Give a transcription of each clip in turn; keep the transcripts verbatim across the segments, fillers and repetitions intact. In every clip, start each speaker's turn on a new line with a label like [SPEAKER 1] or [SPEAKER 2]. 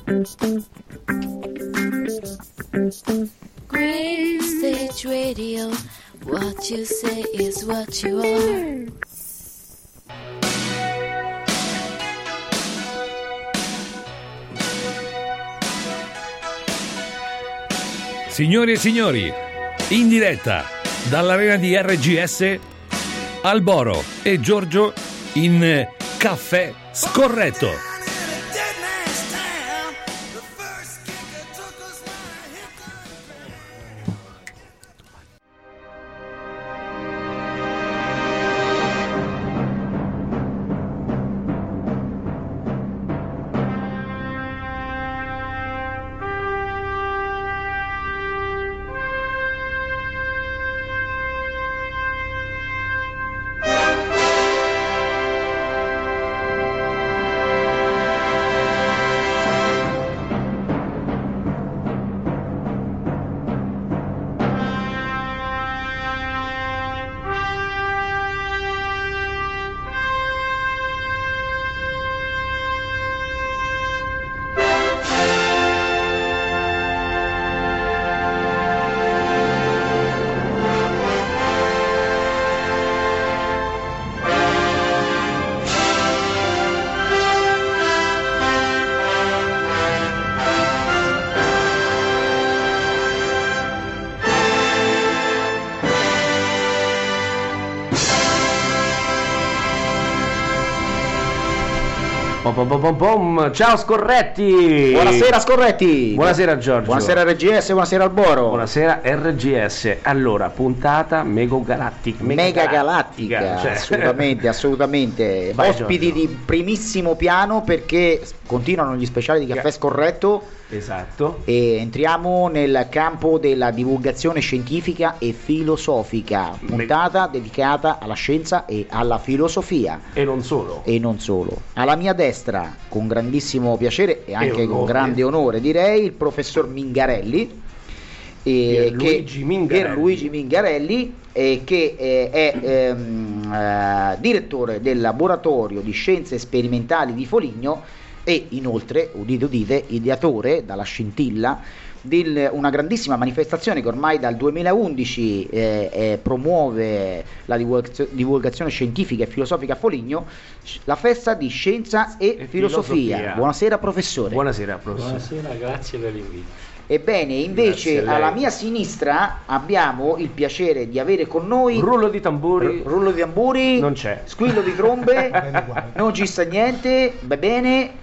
[SPEAKER 1] Green Stage Radio, what you say is what you are.
[SPEAKER 2] Signori e signori, in diretta dall'arena di R G S, Alboro e Giorgio in Caffè Scorretto.
[SPEAKER 3] Pom pom pom pom. Ciao Scorretti!
[SPEAKER 4] Buonasera Scorretti!
[SPEAKER 3] Buonasera Giorgio!
[SPEAKER 4] Buonasera R G S, buonasera Alboro!
[SPEAKER 3] Buonasera R G S. Allora, puntata mega galattica.
[SPEAKER 4] Mega, mega galattica, galattica cioè. assolutamente, assolutamente. Vai, ospiti Giorgio. Di primissimo piano perché continuano gli speciali di Caffè Scorretto.
[SPEAKER 3] Esatto.
[SPEAKER 4] E entriamo nel campo della divulgazione scientifica e filosofica, puntata dedicata alla scienza e alla filosofia.
[SPEAKER 3] E non solo.
[SPEAKER 4] E non solo. Alla mia destra, con grandissimo piacere e anche e con grande onore direi, il professor Mingarelli.
[SPEAKER 3] Eh, Luigi Mingarelli.
[SPEAKER 4] Luigi Mingarelli eh, che eh, è ehm, eh, direttore del laboratorio di scienze sperimentali di Foligno e inoltre, udite udite, ideatore dalla scintilla di una grandissima manifestazione che ormai dal duemilaundici eh, eh, promuove la divulgazio- divulgazione scientifica e filosofica a Foligno, la festa di scienza e, e filosofia. filosofia. Buonasera professore.
[SPEAKER 3] Buonasera professore.
[SPEAKER 5] Buonasera, grazie per l'invito.
[SPEAKER 4] Ebbene, invece alla mia sinistra abbiamo il piacere di avere con noi
[SPEAKER 3] rullo di tamburi,
[SPEAKER 4] r- rullo di tamburi,
[SPEAKER 3] non c'è,
[SPEAKER 4] squillo di trombe, non ci sta niente, va bene.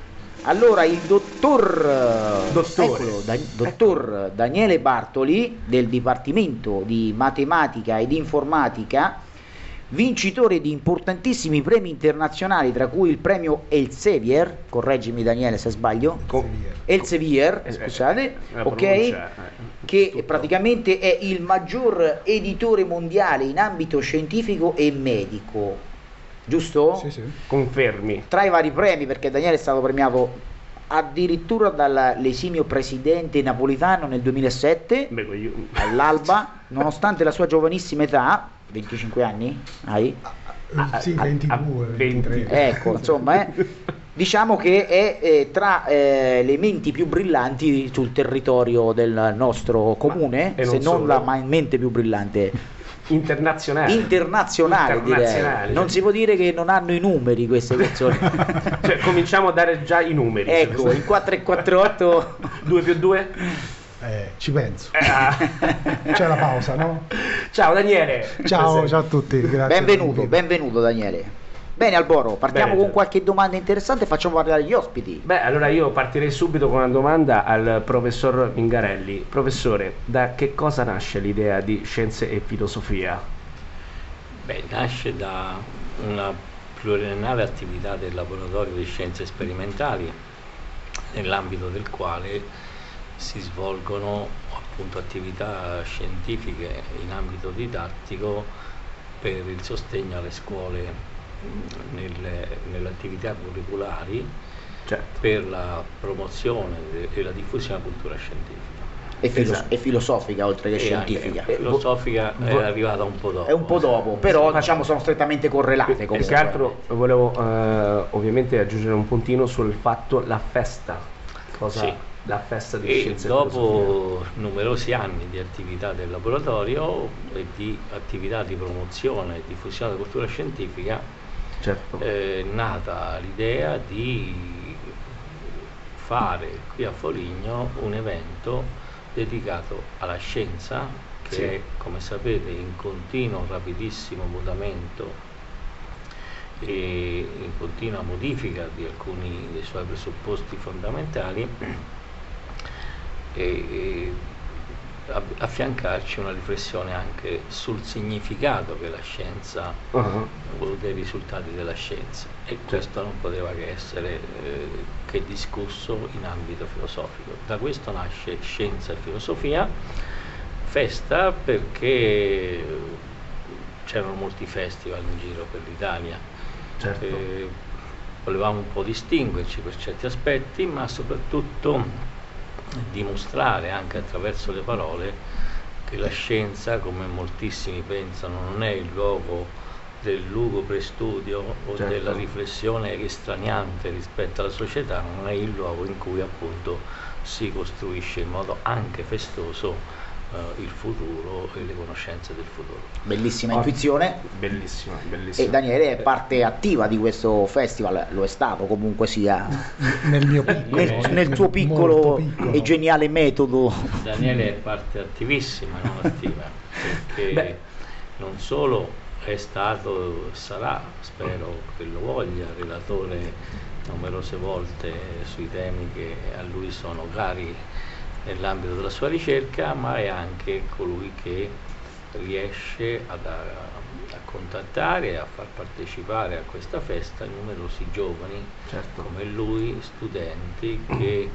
[SPEAKER 4] Allora il dottor eccolo, da, dottor Daniele Bartoli del Dipartimento di Matematica ed Informatica, vincitore di importantissimi premi internazionali, tra cui il premio Elsevier, correggimi Daniele se sbaglio, Elsevier, eh, scusate, eh, ok, eh, che praticamente è il maggior editore mondiale in ambito scientifico e medico. Giusto?
[SPEAKER 3] Sì, sì. Confermi.
[SPEAKER 4] Tra i vari premi, perché Daniele è stato premiato addirittura dall'esimio presidente napolitano nel duemilasette. Beh, io... all'alba, nonostante la sua giovanissima età, venticinque anni hai?
[SPEAKER 6] Ah, sì, ventidue, ventitré.
[SPEAKER 4] Ecco, insomma, eh, diciamo che è eh, tra eh, le menti più brillanti sul territorio del nostro comune, non se non solo. La mente più brillante.
[SPEAKER 3] Internazionale.
[SPEAKER 4] Internazionale,
[SPEAKER 3] Internazionale
[SPEAKER 4] direi. Non si può dire che non hanno i numeri queste persone.
[SPEAKER 3] Cioè, cominciamo a dare già i numeri.
[SPEAKER 4] Ecco, il quattro e quattro otto
[SPEAKER 3] due più due?
[SPEAKER 6] Eh, ci penso.
[SPEAKER 3] Eh, ah.
[SPEAKER 6] C'è la pausa, no?
[SPEAKER 3] Ciao Daniele.
[SPEAKER 6] Ciao, ciao a tutti. Grazie.
[SPEAKER 4] Benvenuto, benvenuto Daniele. Bene Alboro, partiamo Bene, con qualche domanda interessante e facciamo parlare gli ospiti.
[SPEAKER 3] Beh, allora io partirei subito con una domanda al professor Mingarelli. Professore, da che cosa nasce l'idea di scienze e filosofia?
[SPEAKER 5] Beh, nasce da una pluriennale attività del laboratorio di scienze sperimentali, nell'ambito del quale si svolgono appunto attività scientifiche in ambito didattico per il sostegno alle scuole nelle, nelle attività curriculari, certo, per la promozione e la diffusione della cultura scientifica.
[SPEAKER 4] E, filo- esatto. e filosofica oltre che e scientifica.
[SPEAKER 5] Anche, filosofica vo- è arrivata un po' dopo.
[SPEAKER 4] È un po' dopo, però sì, diciamo sono strettamente correlate.
[SPEAKER 3] Più che altro volevo eh, ovviamente aggiungere un puntino sul fatto la festa cosa
[SPEAKER 5] sì.
[SPEAKER 3] la festa di
[SPEAKER 5] e
[SPEAKER 3] scienza
[SPEAKER 5] dopo
[SPEAKER 3] e filosofia.
[SPEAKER 5] numerosi anni di attività del laboratorio e di attività di promozione e diffusione della cultura scientifica,
[SPEAKER 3] certo.
[SPEAKER 5] è nata l'idea di fare qui a Foligno un evento dedicato alla scienza che
[SPEAKER 3] sì.
[SPEAKER 5] è, come sapete, in continuo rapidissimo mutamento e in continua modifica di alcuni dei suoi presupposti fondamentali, e, e affiancarci una riflessione anche sul significato che la scienza uh-huh. dei risultati della scienza, e questo non poteva che essere eh, che discusso in ambito filosofico. Da questo nasce Scienza e Filosofia, festa perché c'erano molti festival in giro per l'Italia,
[SPEAKER 3] certo.
[SPEAKER 5] eh, volevamo un po' distinguerci per certi aspetti, ma soprattutto dimostrare anche attraverso le parole che la scienza, come moltissimi pensano, non è il luogo del lugubre studio o certo. della riflessione estraniante rispetto alla società, non è il luogo in cui appunto si costruisce in modo anche festoso Uh, il futuro e le conoscenze del futuro.
[SPEAKER 4] Bellissima
[SPEAKER 3] oh,
[SPEAKER 4] intuizione.
[SPEAKER 3] Bellissima, bellissima.
[SPEAKER 4] E Daniele è parte attiva di questo festival, lo è stato comunque sia
[SPEAKER 6] nel mio piccolo,
[SPEAKER 4] nel, nel tuo piccolo, piccolo e geniale metodo.
[SPEAKER 5] Daniele è parte attivissima, non attiva, perché Beh. non solo è stato, sarà, spero che lo voglia, relatore numerose volte sui temi che a lui sono cari nell'ambito della sua ricerca, ma è anche colui che riesce ad, a, a contattare e a far partecipare a questa festa numerosi giovani
[SPEAKER 3] certo.
[SPEAKER 5] come lui, studenti che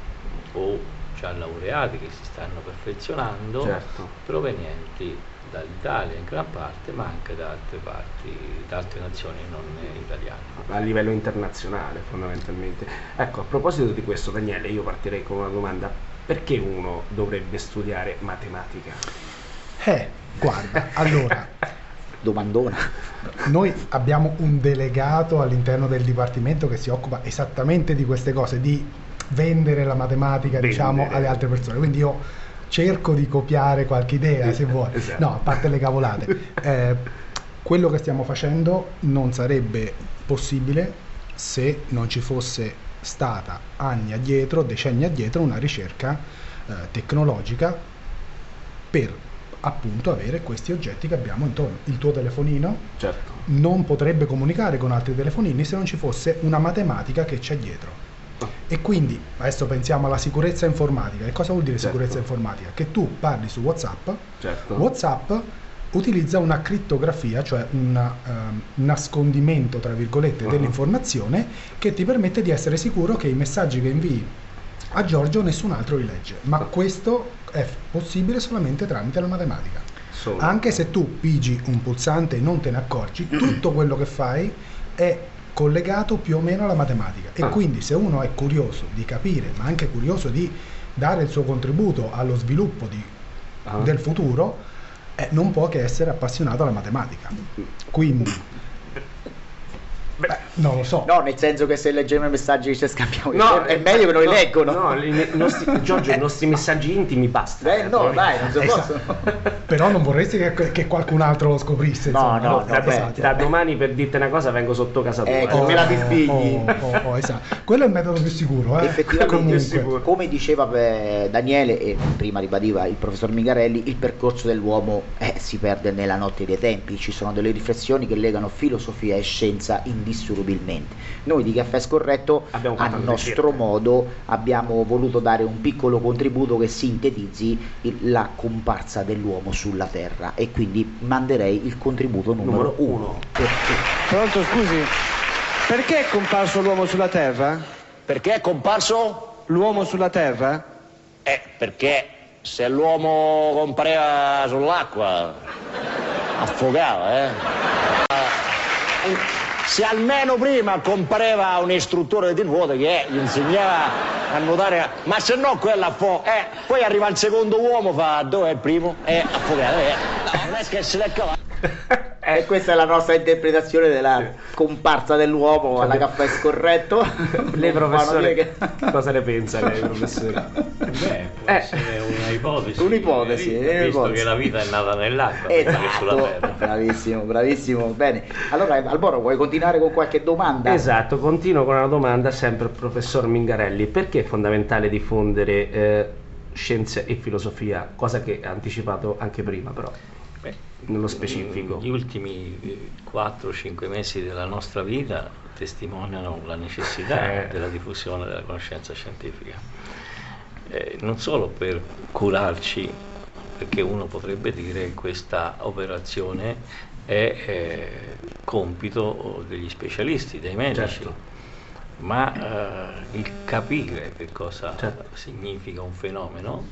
[SPEAKER 5] o già laureati che si stanno perfezionando,
[SPEAKER 3] certo.
[SPEAKER 5] provenienti dall'Italia in gran parte, ma anche da altre parti, da altre nazioni non italiane.
[SPEAKER 3] A livello internazionale fondamentalmente. Ecco, a proposito di questo, Daniele, io partirei con una domanda. Perché uno dovrebbe studiare matematica?
[SPEAKER 6] Eh, guarda, allora,
[SPEAKER 4] domandona.
[SPEAKER 6] Noi abbiamo un delegato all'interno del dipartimento che si occupa esattamente di queste cose, di vendere la matematica, vendere. diciamo, alle altre persone. Quindi io cerco di copiare qualche idea, se vuoi.
[SPEAKER 3] Esatto.
[SPEAKER 6] No, a parte le cavolate. Eh, quello che stiamo facendo non sarebbe possibile se non ci fosse stata anni addietro, decenni addietro, una ricerca eh, tecnologica per appunto avere questi oggetti che abbiamo intorno. Il tuo telefonino
[SPEAKER 3] certo.
[SPEAKER 6] non potrebbe comunicare con altri telefonini se non ci fosse una matematica che c'è dietro. Oh. E quindi adesso pensiamo alla sicurezza informatica. E cosa vuol dire certo. sicurezza informatica? Che tu parli su WhatsApp,
[SPEAKER 3] certo.
[SPEAKER 6] WhatsApp utilizza una crittografia, cioè un uh, nascondimento tra virgolette uh-huh. dell'informazione, che ti permette di essere sicuro che i messaggi che invii a Giorgio nessun altro li legge, ma uh-huh. questo è possibile solamente tramite la matematica.
[SPEAKER 3] Solo.
[SPEAKER 6] Anche se tu pigi un pulsante e non te ne accorgi, tutto quello che fai è collegato più o meno alla matematica, e uh-huh. quindi se uno è curioso di capire, ma anche curioso di dare il suo contributo allo sviluppo di, uh-huh. del futuro, Eh, non può che essere appassionato alla matematica. Quindi beh, non lo so.
[SPEAKER 4] No, nel senso che se leggiamo i messaggi che ci scambiamo, no, è meglio che non li
[SPEAKER 3] no,
[SPEAKER 4] leggono.
[SPEAKER 3] No, i nostri, Giorgio, i nostri messaggi intimi basta.
[SPEAKER 4] Eh, no, dai, non si
[SPEAKER 6] esatto. possono. Però non vorresti che, che qualcun altro lo scoprisse.
[SPEAKER 4] No,
[SPEAKER 6] insomma.
[SPEAKER 4] no,
[SPEAKER 6] no
[SPEAKER 4] da,
[SPEAKER 6] esatto.
[SPEAKER 3] da domani per dirti una cosa vengo sotto casa tua.
[SPEAKER 4] Eh, che me la disfigli.
[SPEAKER 6] Oh, oh, oh, esatto. Quello è il metodo più sicuro. Eh?
[SPEAKER 4] Effettivamente, sicuro. Come diceva eh, Daniele e prima ribadiva il professor Mingarelli, il percorso dell'uomo eh, si perde nella notte dei tempi. Ci sono delle riflessioni che legano filosofia e scienza indissolubilmente. Noi di Caffè Scorretto
[SPEAKER 3] abbiamo
[SPEAKER 4] a nostro modo abbiamo voluto dare un piccolo contributo che sintetizzi il, la comparsa dell'uomo sulla Terra, e quindi manderei il contributo numero, numero uno.
[SPEAKER 7] Perché? Pronto, scusi, perché è comparso l'uomo sulla Terra?
[SPEAKER 8] Perché è comparso?
[SPEAKER 7] L'uomo sulla Terra?
[SPEAKER 8] Eh, perché se l'uomo compareva sull'acqua affogava, eh? Se almeno prima compareva un istruttore di nuoto che gli insegnava a nuotare, ma se no quella fo, eh, poi arriva il secondo uomo, fa dove è il primo? Eh, affogato, eh. No, non è che se l'è cavato.
[SPEAKER 4] Eh, e questa è la nostra interpretazione della comparsa dell'uomo alla caffè scorretto.
[SPEAKER 3] Lei professore,
[SPEAKER 4] che...
[SPEAKER 3] cosa ne pensa lei, professore?
[SPEAKER 5] Beh, può
[SPEAKER 3] Eh.
[SPEAKER 5] essere una ipotesi.
[SPEAKER 4] Un'ipotesi,
[SPEAKER 5] visto
[SPEAKER 4] un'ipotesi.
[SPEAKER 5] che la vita è nata nell'acqua, che sulla
[SPEAKER 4] Esatto,
[SPEAKER 5] terra.
[SPEAKER 4] bravissimo, bravissimo. Bene, allora Alboro, vuoi continuare con qualche domanda?
[SPEAKER 3] Esatto, continuo con una domanda sempre al professor Mingarelli. Perché è fondamentale diffondere eh, scienze e filosofia? Cosa che ha anticipato anche prima, però,
[SPEAKER 5] Beh,
[SPEAKER 3] nello specifico.
[SPEAKER 5] Gli ultimi quattro cinque mesi della nostra vita testimoniano la necessità
[SPEAKER 3] Eh.
[SPEAKER 5] della diffusione della conoscenza scientifica. Eh, non solo per curarci, perché uno potrebbe dire che questa operazione è eh, compito degli specialisti, dei medici,
[SPEAKER 3] Certo.
[SPEAKER 5] ma eh, il capire che cosa
[SPEAKER 3] Certo.
[SPEAKER 5] significa un fenomeno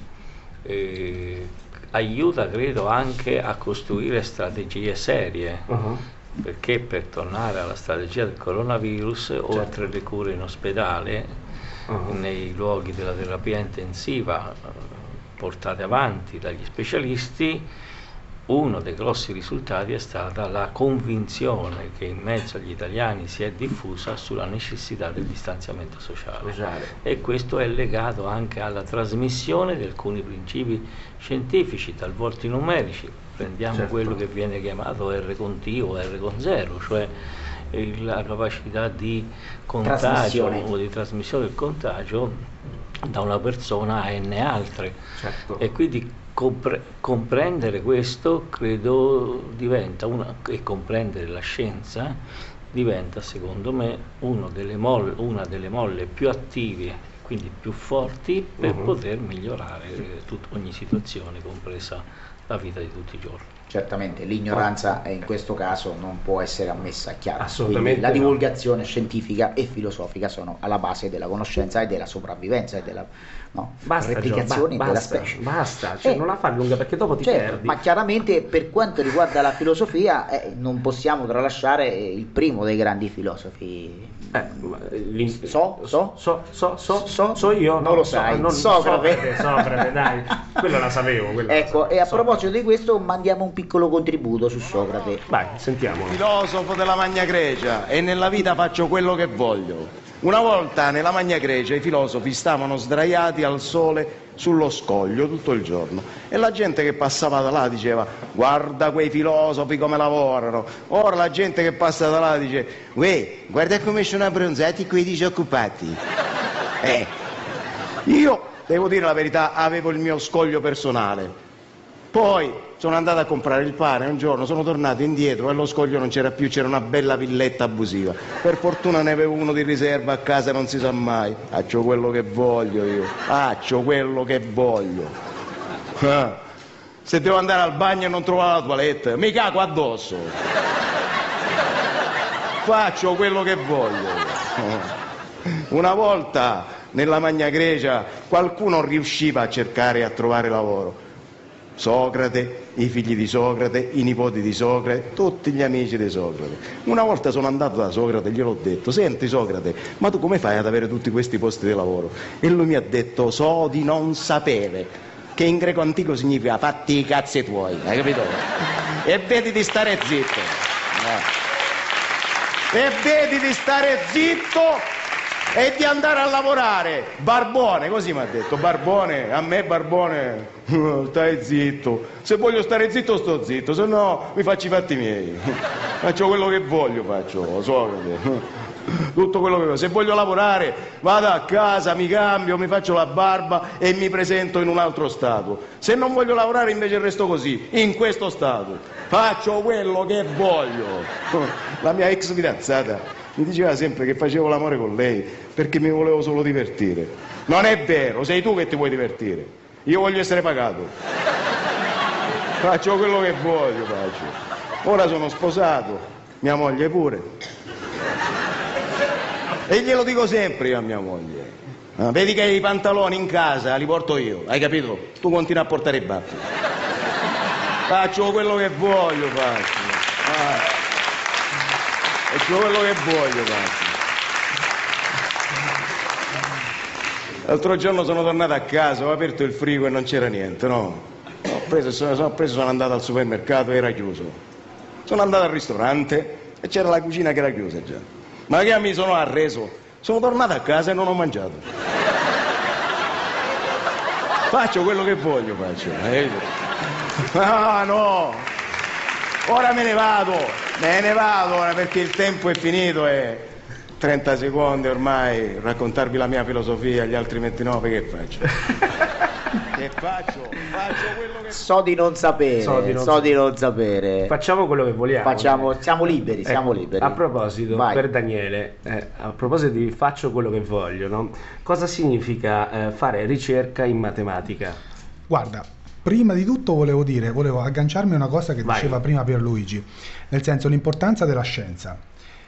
[SPEAKER 5] eh, aiuta, credo, anche a costruire strategie serie.
[SPEAKER 3] Uh-huh.
[SPEAKER 5] Perché, per tornare alla strategia del coronavirus, oltre alle cure in ospedale,
[SPEAKER 3] Uh-huh.
[SPEAKER 5] nei luoghi della terapia intensiva eh, portate avanti dagli specialisti, uno dei grossi risultati è stata la convinzione che in mezzo agli italiani si è diffusa sulla necessità del distanziamento sociale.
[SPEAKER 3] Sociale.
[SPEAKER 5] E questo è legato anche alla trasmissione di alcuni principi scientifici, talvolta numerici. Prendiamo
[SPEAKER 3] Certo.
[SPEAKER 5] quello che viene chiamato R con T o R con zero, cioè eh, la capacità di contagio
[SPEAKER 4] Trasmissione.
[SPEAKER 5] o di trasmissione del contagio da una persona a n altre.
[SPEAKER 3] Certo.
[SPEAKER 5] E quindi compre- comprendere questo, credo, diventa una, e comprendere la scienza diventa, secondo me, uno delle molle, una delle molle più attive, quindi più forti, per
[SPEAKER 3] Mhm.
[SPEAKER 5] poter migliorare eh, tut- ogni situazione, compresa la vita di tutti i giorni.
[SPEAKER 4] Certamente, l'ignoranza eh, in questo caso non può essere ammessa, è chiaro.
[SPEAKER 3] Assolutamente
[SPEAKER 4] Quindi la
[SPEAKER 3] no.
[SPEAKER 4] divulgazione scientifica e filosofica sono alla base della conoscenza e della sopravvivenza e della no,
[SPEAKER 3] Basta,
[SPEAKER 4] replicazione
[SPEAKER 3] Gio, ba-
[SPEAKER 4] della
[SPEAKER 3] basta,
[SPEAKER 4] specie.
[SPEAKER 3] basta, cioè
[SPEAKER 4] Eh,
[SPEAKER 3] non la fa lunga perché dopo ti
[SPEAKER 4] certo,
[SPEAKER 3] perdi.
[SPEAKER 4] ma chiaramente per quanto riguarda la filosofia eh, non possiamo tralasciare il primo dei grandi filosofi.
[SPEAKER 3] Eh, ma, eh, l'in-
[SPEAKER 4] So, so?
[SPEAKER 3] so, so, so,
[SPEAKER 4] So?
[SPEAKER 3] so io,
[SPEAKER 4] Non lo sai,
[SPEAKER 3] non,
[SPEAKER 4] Socrate.
[SPEAKER 3] Socrate, Socrate, dai, quello la sapevo. quello la
[SPEAKER 4] Ecco,
[SPEAKER 3] sapevo.
[SPEAKER 4] e a
[SPEAKER 3] Socrate.
[SPEAKER 4] proposito di questo mandiamo un piccolo contributo su Socrate.
[SPEAKER 3] Vai, sentiamolo.
[SPEAKER 9] Filosofo della Magna Grecia, e nella vita faccio quello che voglio. Una volta nella Magna Grecia i filosofi stavano sdraiati al sole sullo scoglio tutto il giorno e la gente che passava da là diceva: guarda quei filosofi come lavorano. Ora la gente che passa da là dice: uè, guarda come sono abbronzati quei disoccupati. Eh, io devo dire la verità, avevo il mio scoglio personale. Poi sono andato a comprare il pane, un giorno sono tornato indietro e lo scoglio non c'era più, c'era una bella villetta abusiva. Per fortuna ne avevo uno di riserva a casa, non si sa mai. Faccio quello che voglio io, faccio quello che voglio. Ah, se devo andare al bagno e non trovare la toilette, mi cago addosso. Faccio quello che voglio. Una volta nella Magna Grecia qualcuno riusciva a cercare e a trovare lavoro. Socrate, i figli di Socrate, i nipoti di Socrate, tutti gli amici di Socrate. Una volta sono andato da Socrate e gliel'ho detto: senti Socrate, ma tu come fai ad avere tutti questi posti di lavoro? E lui mi ha detto: so di non sapere, che in greco antico significa fatti i cazzi tuoi, hai capito? E vedi di stare zitto. E vedi di stare zitto e di andare a lavorare. Barbone, così mi ha detto, Barbone, a me Barbone, stai zitto. Se voglio stare zitto sto zitto, se no mi faccio i fatti miei. Faccio quello che voglio, faccio, Socrate. Tutto quello che voglio. Se voglio lavorare vado a casa, mi cambio, mi faccio la barba e mi presento in un altro stato. Se non voglio lavorare invece resto così, in questo stato. Faccio quello che voglio. La mia ex fidanzata mi diceva sempre che facevo l'amore con lei perché mi volevo solo divertire. Non è vero, sei tu che ti vuoi divertire. Io voglio essere pagato. Faccio quello che voglio, faccio. Ora sono sposato, mia moglie pure. E glielo dico sempre io a mia moglie. Ah, vedi che i pantaloni in casa li porto io, hai capito? Tu continui a portare i baffi. Faccio quello che voglio, faccio. Ah. Faccio quello che voglio, faccio. L'altro giorno sono tornato a casa, ho aperto il frigo e non c'era niente, no? Ho preso, sono, sono preso, sono andato al supermercato e era chiuso. Sono andato al ristorante e c'era la cucina che era chiusa già. Ma che mi sono arreso? Sono tornato a casa e non ho mangiato. Faccio quello che voglio, faccio. Ah, no! Ora me ne vado, me ne vado ora perché il tempo è finito e trenta secondi ormai, raccontarvi la mia filosofia, gli altri ventinove che faccio? Che faccio? Faccio quello che...
[SPEAKER 4] So di non sapere, so di non, so di non sapere.
[SPEAKER 3] Facciamo quello che vogliamo.
[SPEAKER 4] Facciamo, siamo liberi, siamo
[SPEAKER 3] eh,
[SPEAKER 4] liberi.
[SPEAKER 3] A proposito,
[SPEAKER 4] Vai.
[SPEAKER 3] per Daniele, eh, a proposito di faccio quello che voglio, no? Cosa significa eh, fare ricerca in matematica?
[SPEAKER 6] Guarda, prima di tutto volevo dire, volevo agganciarmi a una cosa che
[SPEAKER 3] Vai.
[SPEAKER 6] diceva prima Pierluigi, nel senso l'importanza della scienza.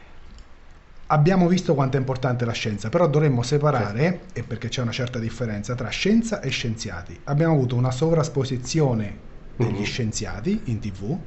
[SPEAKER 6] Abbiamo visto quanto è importante la scienza, però dovremmo separare, certo. E perché c'è una certa differenza tra scienza e scienziati. Abbiamo avuto una sovrasposizione degli mm-hmm. scienziati in tv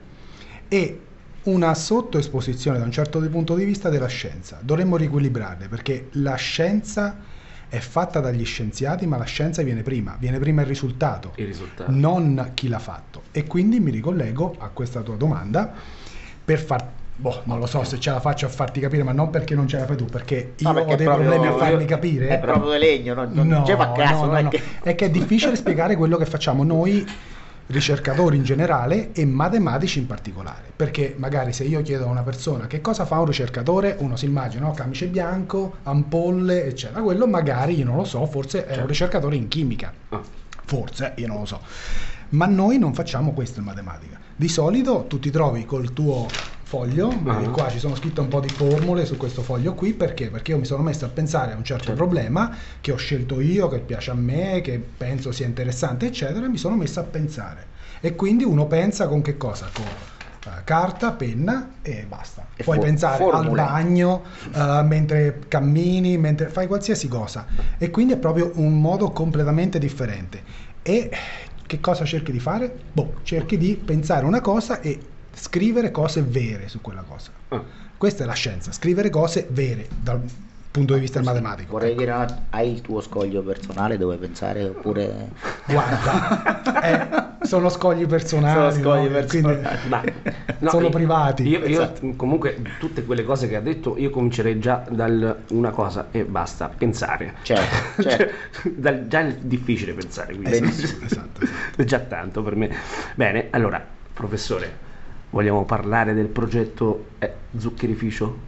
[SPEAKER 6] e una sottoesposizione da un certo punto di vista della scienza. Dovremmo riequilibrarle, perché la scienza è fatta dagli scienziati, ma la scienza viene prima, viene prima il risultato,
[SPEAKER 3] il risultato,
[SPEAKER 6] non chi l'ha fatto. E quindi mi ricollego a questa tua domanda per far boh, non lo so se ce la faccio a farti capire, ma non perché non ce la fai tu, perché io
[SPEAKER 4] no,
[SPEAKER 6] ho dei problemi a farmi capire.
[SPEAKER 4] È proprio di legno, non, non
[SPEAKER 6] no,
[SPEAKER 4] c'è a caso,
[SPEAKER 6] no, no,
[SPEAKER 4] è,
[SPEAKER 6] no.
[SPEAKER 4] Che...
[SPEAKER 6] è che è difficile spiegare quello che facciamo noi ricercatori in generale e matematici in particolare, perché magari se io chiedo a una persona che cosa fa un ricercatore, uno si immagina, no? Camice bianco, ampolle eccetera, quello magari io non lo so, forse è un ricercatore in chimica, forse, io non lo so, ma noi non facciamo questo in matematica. Di solito tu ti trovi col tuo foglio, vedi uh-huh. qua ci sono scritte un po' di formule su questo foglio qui, perché? Perché io mi sono messo a pensare a un certo, certo. problema che ho scelto io, che piace a me, che penso sia interessante eccetera, e mi sono messo a pensare, e quindi uno pensa con che cosa? Con uh, carta, penna e basta, e puoi for- pensare formule. Al bagno, uh, mentre cammini, mentre fai qualsiasi cosa, e quindi è proprio un modo completamente differente. E che cosa cerchi di fare? Boh, cerchi di pensare una cosa e scrivere cose vere su quella cosa. Ah. Questa è la scienza, scrivere cose vere dal punto di vista matematico.
[SPEAKER 4] Vorrei
[SPEAKER 6] ecco.
[SPEAKER 4] dire, hai il tuo scoglio personale dove pensare oppure...
[SPEAKER 6] Guarda, eh, sono scogli personali,
[SPEAKER 4] sono scogli
[SPEAKER 6] no?
[SPEAKER 4] personali.
[SPEAKER 6] Quindi,
[SPEAKER 3] Ma, no,
[SPEAKER 6] sono
[SPEAKER 3] io,
[SPEAKER 6] privati.
[SPEAKER 3] Io, io comunque tutte quelle cose che ha detto io comincerei già dal una cosa e basta, pensare.
[SPEAKER 4] Certo, certo.
[SPEAKER 3] Cioè, dal, già è difficile pensare, quindi.
[SPEAKER 6] Esatto, esatto.
[SPEAKER 3] È già tanto per me. Bene, allora, professore, vogliamo parlare del progetto eh, Zuccherificio?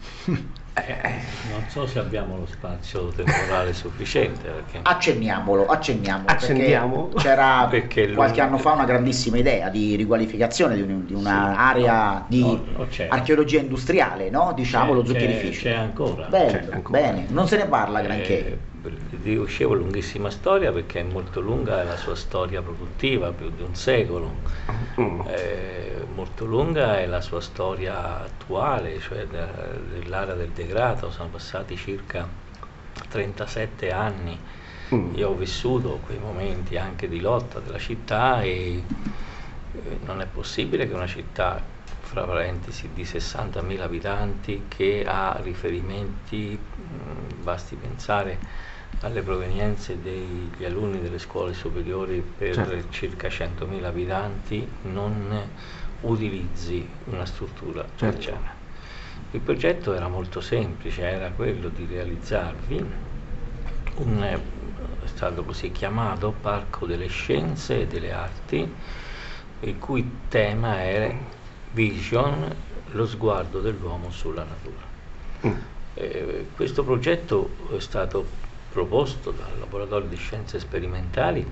[SPEAKER 5] Eh, non so se abbiamo lo spazio temporale sufficiente perché...
[SPEAKER 4] accenniamolo, accenniamolo
[SPEAKER 3] accendiamo
[SPEAKER 4] perché c'era
[SPEAKER 5] perché
[SPEAKER 4] qualche
[SPEAKER 5] lui...
[SPEAKER 4] anno fa una grandissima idea di riqualificazione di, un, di un'area sì, no, di no, archeologia industriale, no? Diciamo
[SPEAKER 5] c'è,
[SPEAKER 4] lo zuccherificio
[SPEAKER 5] c'è, c'è ancora
[SPEAKER 4] bello,
[SPEAKER 5] c'è
[SPEAKER 4] ancora. Bene, non se ne parla granché.
[SPEAKER 5] Eh, dico, scevo lunghissima storia perché è molto lunga, è la sua storia produttiva, più di un secolo. Mm. Eh, molto lunga è la sua storia attuale, cioè da, dell'area del degrado, sono passati circa trentasette anni. Mm. Io ho vissuto quei momenti anche di lotta della città e eh, non è possibile che una città, fra parentesi, di sessantamila abitanti che ha riferimenti, mh, basti pensare alle provenienze degli alunni delle scuole superiori per certo. circa centomila abitanti, non utilizzi una struttura del
[SPEAKER 3] certo.
[SPEAKER 5] genere. Il progetto era molto semplice, era quello di realizzarvi un, è stato così chiamato Parco delle Scienze e delle Arti, il cui tema era Vision, lo sguardo dell'uomo sulla natura. Mm. Eh, questo progetto è stato proposto dal laboratorio di scienze sperimentali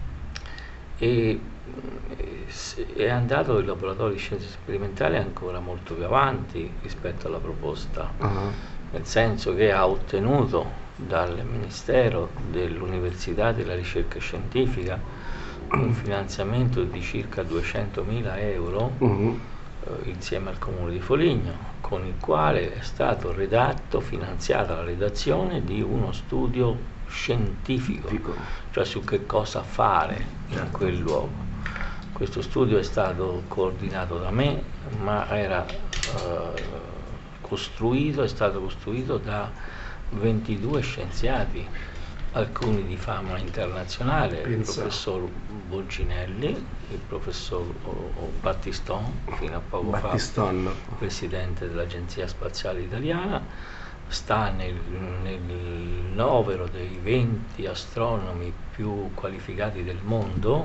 [SPEAKER 5] e è andato il laboratorio di scienze sperimentali ancora molto più avanti rispetto alla proposta, uh-huh. nel senso che ha ottenuto dal Ministero dell'Università e della Ricerca Scientifica un finanziamento di circa duecentomila euro uh-huh. eh, insieme al Comune di Foligno, con il quale è stato redatto, finanziata la redazione di uno studio scientifico, Fico. cioè su che cosa fare in quel luogo. Questo studio è stato coordinato da me, ma era eh, costruito, è stato costruito da ventidue scienziati alcuni di fama internazionale,
[SPEAKER 3] Pensa.
[SPEAKER 5] il professor Bolginelli, il professor Battiston, fino a poco
[SPEAKER 3] Battiston.
[SPEAKER 5] fa presidente dell'Agenzia Spaziale Italiana, sta nel, nel novero dei venti astronomi più qualificati del mondo,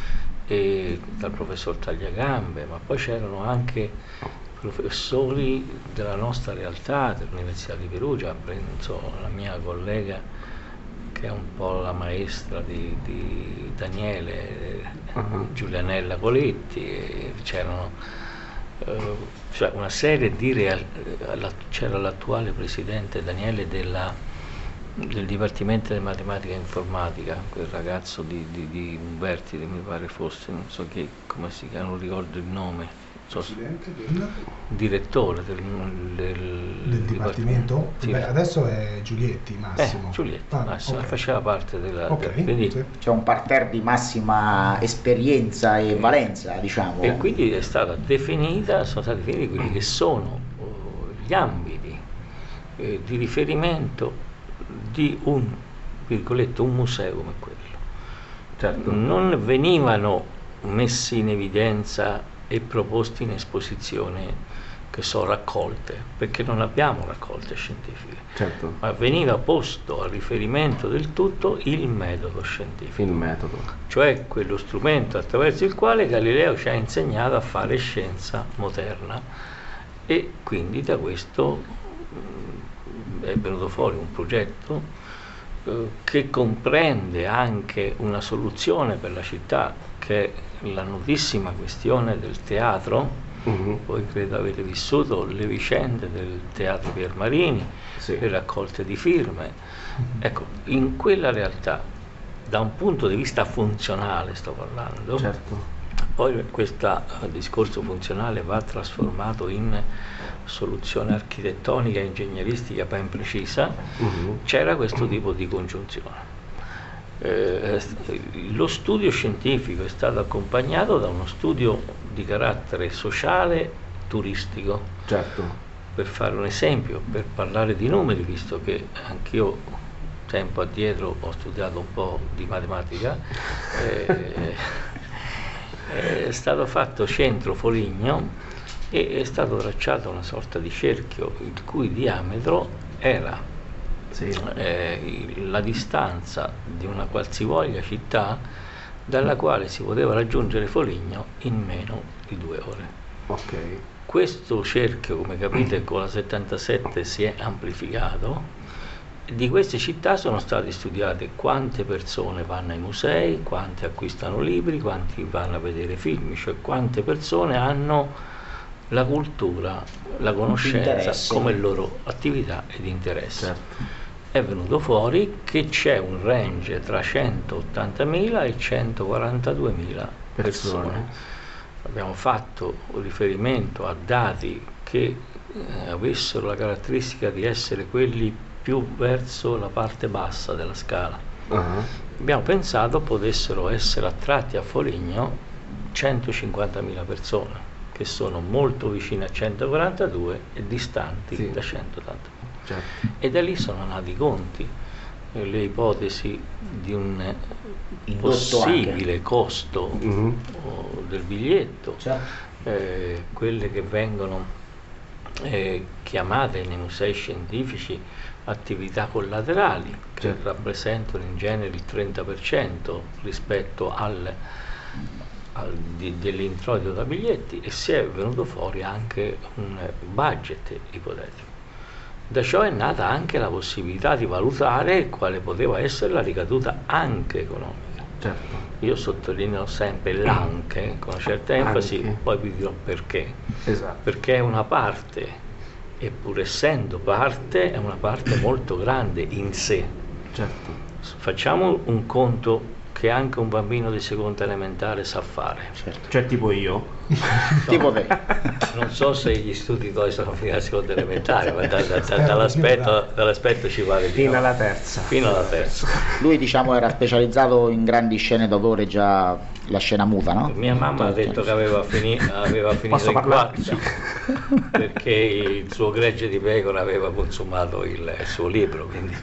[SPEAKER 5] e dal professor Tagliagambe, ma poi c'erano anche professori della nostra realtà, dell'Università di Perugia, penso la mia collega che è un po' la maestra di, di Daniele, uh-huh. Giulianella Coletti, e c'erano uh, cioè una serie di real, c'era l'attuale presidente Daniele della, del Dipartimento di Matematica e Informatica, quel ragazzo di, di, di Umberti, che mi pare fosse, non so che, come si chiama, non ricordo il nome.
[SPEAKER 6] Presidente del
[SPEAKER 5] direttore del, del,
[SPEAKER 6] del dipartimento?
[SPEAKER 5] Sì.
[SPEAKER 6] Beh, adesso è Giulietti Massimo.
[SPEAKER 5] Eh, Giulietti
[SPEAKER 6] ah,
[SPEAKER 5] Massimo,
[SPEAKER 6] okay.
[SPEAKER 5] faceva parte della...
[SPEAKER 6] Okay,
[SPEAKER 5] quindi,
[SPEAKER 6] sì.
[SPEAKER 4] C'è un parterre di massima esperienza e valenza, diciamo.
[SPEAKER 5] E quindi è stata definita, sono stati definiti quelli che sono uh, gli ambiti eh, di riferimento di un, virgolette, un museo come quello.
[SPEAKER 3] Certo.
[SPEAKER 5] Non venivano messi in evidenza e proposti in esposizione, che sono raccolte, perché non abbiamo raccolte scientifiche,
[SPEAKER 3] certo.
[SPEAKER 5] ma veniva posto a riferimento del tutto il metodo scientifico,
[SPEAKER 3] il metodo,
[SPEAKER 5] cioè quello strumento attraverso il quale Galileo ci ha insegnato a fare scienza moderna, e quindi da questo mh, è venuto fuori un progetto eh, che comprende anche una soluzione per la città, che è la notissima questione del teatro. Uh-huh. Voi credo avete vissuto le vicende del Teatro Piermarini, sì. Le raccolte di firme. Uh-huh. Ecco, in quella realtà, da un punto di vista funzionale sto parlando,
[SPEAKER 3] certo.
[SPEAKER 5] Poi questo discorso funzionale va trasformato in soluzione architettonica e ingegneristica ben precisa. Uh-huh. C'era questo tipo di congiunzione. Eh, lo studio scientifico è stato accompagnato da uno studio di carattere sociale turistico.
[SPEAKER 3] Certo.
[SPEAKER 5] Per fare un esempio, per parlare di numeri, visto che anch'io tempo addietro ho studiato un po' di matematica, eh, è stato fatto centro Foligno e è stato tracciato una sorta di cerchio il cui diametro era Sì. Eh, la distanza di una qualsivoglia città dalla quale si poteva raggiungere Foligno in meno di due ore.
[SPEAKER 3] Okay.
[SPEAKER 5] Questo cerchio, come capite, con la settantasette si è amplificato. Di queste città sono state studiate quante persone vanno ai musei, quante acquistano libri, quanti vanno a vedere film, cioè quante persone hanno la cultura, la conoscenza come loro attività ed interesse.
[SPEAKER 3] Certo.
[SPEAKER 5] È venuto fuori che c'è un range tra centottantamila e centoquarantaduemila persone. persone. Abbiamo fatto riferimento a dati che eh, avessero la caratteristica di essere quelli più verso la parte bassa della scala. Uh-huh. Abbiamo pensato potessero essere attratti a Foligno centocinquantamila persone, che sono molto vicine a centoquarantadue e distanti sì. da centottantamila. Certo. E da lì sono nati i conti, eh, le ipotesi di un possibile costo uh-huh. o, del biglietto, certo. eh, quelle che vengono eh, chiamate nei musei scientifici attività collaterali, che certo. rappresentano in genere il trenta per cento rispetto al, al, di, dell'introito da biglietti, e si è venuto fuori anche un budget ipotetico. Da ciò è nata anche la possibilità di valutare quale poteva essere la ricaduta anche economica.
[SPEAKER 3] Certo.
[SPEAKER 5] Io sottolineo sempre l'anche con una certa enfasi,
[SPEAKER 3] anche.
[SPEAKER 5] Poi vi dirò perché.
[SPEAKER 3] Esatto.
[SPEAKER 5] Perché è una parte, e pur essendo parte, è una parte molto grande in sé.
[SPEAKER 3] Certo.
[SPEAKER 5] Facciamo un conto che anche un bambino di seconda elementare sa fare.
[SPEAKER 3] Certo. Cioè tipo io?
[SPEAKER 4] Tipo te.
[SPEAKER 5] Non so se gli studi poi sono finiti alla seconda elementare, ma da, da, da, dall'aspetto, dall'aspetto ci pare
[SPEAKER 3] fino
[SPEAKER 5] no.
[SPEAKER 3] alla terza.
[SPEAKER 5] Fino alla terza.
[SPEAKER 4] Lui diciamo era specializzato in grandi scene d'autore, già la scena muta, no?
[SPEAKER 5] Mia mamma ha detto che aveva, fini, aveva finito in quarta perché il suo gregge di pecora aveva consumato il, il suo libro, quindi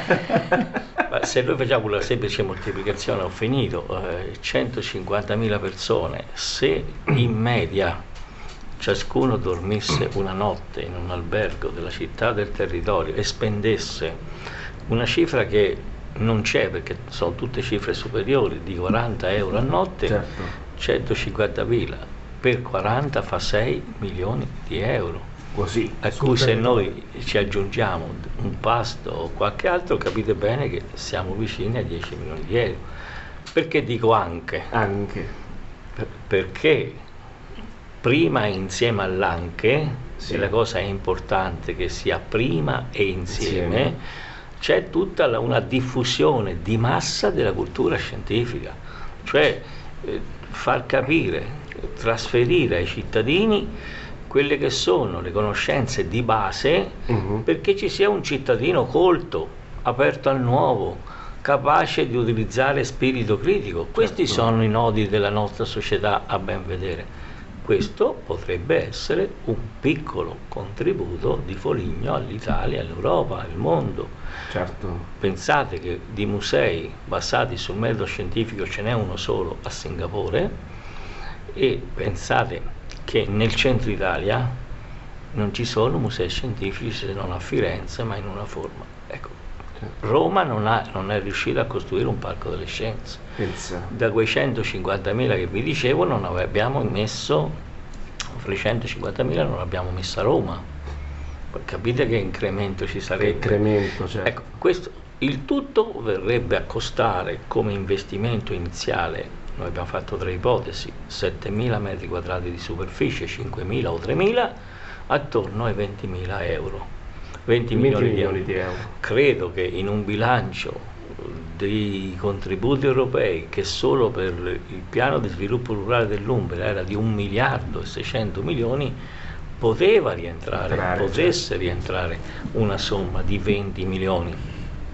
[SPEAKER 5] ma se noi facciamo una semplice moltiplicazione, ho finito, eh, centocinquantamila persone, se in media ciascuno dormisse una notte in un albergo della città del territorio e spendesse una cifra che non c'è, perché sono tutte cifre superiori, di quaranta euro a notte,
[SPEAKER 3] certo.
[SPEAKER 5] centocinquantamila per quaranta fa sei milioni di euro.
[SPEAKER 3] Così,
[SPEAKER 5] a cui se noi ci aggiungiamo un pasto o qualche altro, capite bene che siamo vicini a dieci milioni di euro. Perché dico anche?
[SPEAKER 3] Anche.
[SPEAKER 5] Per, perché prima e insieme all'anche,
[SPEAKER 3] sì.
[SPEAKER 5] e la cosa è importante che sia prima e insieme, insieme. C'è tutta la, una diffusione di massa della cultura scientifica, cioè eh, far capire, trasferire ai cittadini quelle che sono le conoscenze di base, uh-huh. perché ci sia un cittadino colto, aperto al nuovo, capace di utilizzare spirito critico. Questi certo. sono i nodi della nostra società a ben vedere. Questo potrebbe essere un piccolo contributo di Foligno all'Italia, all'Europa, al mondo.
[SPEAKER 3] Certo.
[SPEAKER 5] Pensate che di musei basati sul metodo scientifico ce n'è uno solo a Singapore, e pensate che nel centro Italia non ci sono musei scientifici se non a Firenze, ma in una forma. Ecco, Roma non, ha, non è riuscita a costruire un parco delle scienze.
[SPEAKER 3] Pensa.
[SPEAKER 5] Da quei centocinquantamila che vi dicevo non abbiamo messo, fra i centocinquantamila non abbiamo messo a Roma. Capite che incremento ci sarebbe?
[SPEAKER 3] Che incremento, certo.
[SPEAKER 5] Ecco, questo, il tutto verrebbe a costare come investimento iniziale. Noi abbiamo fatto tre ipotesi: settemila metri quadrati di superficie, cinquemila o tremila, attorno ai ventimila euro, venti milioni di euro. di euro. Credo che in un bilancio dei contributi europei, che solo per il piano di sviluppo rurale dell'Umbria era di un miliardo e seicento milioni, poteva rientrare, Entrare, potesse certo. rientrare una somma di venti milioni.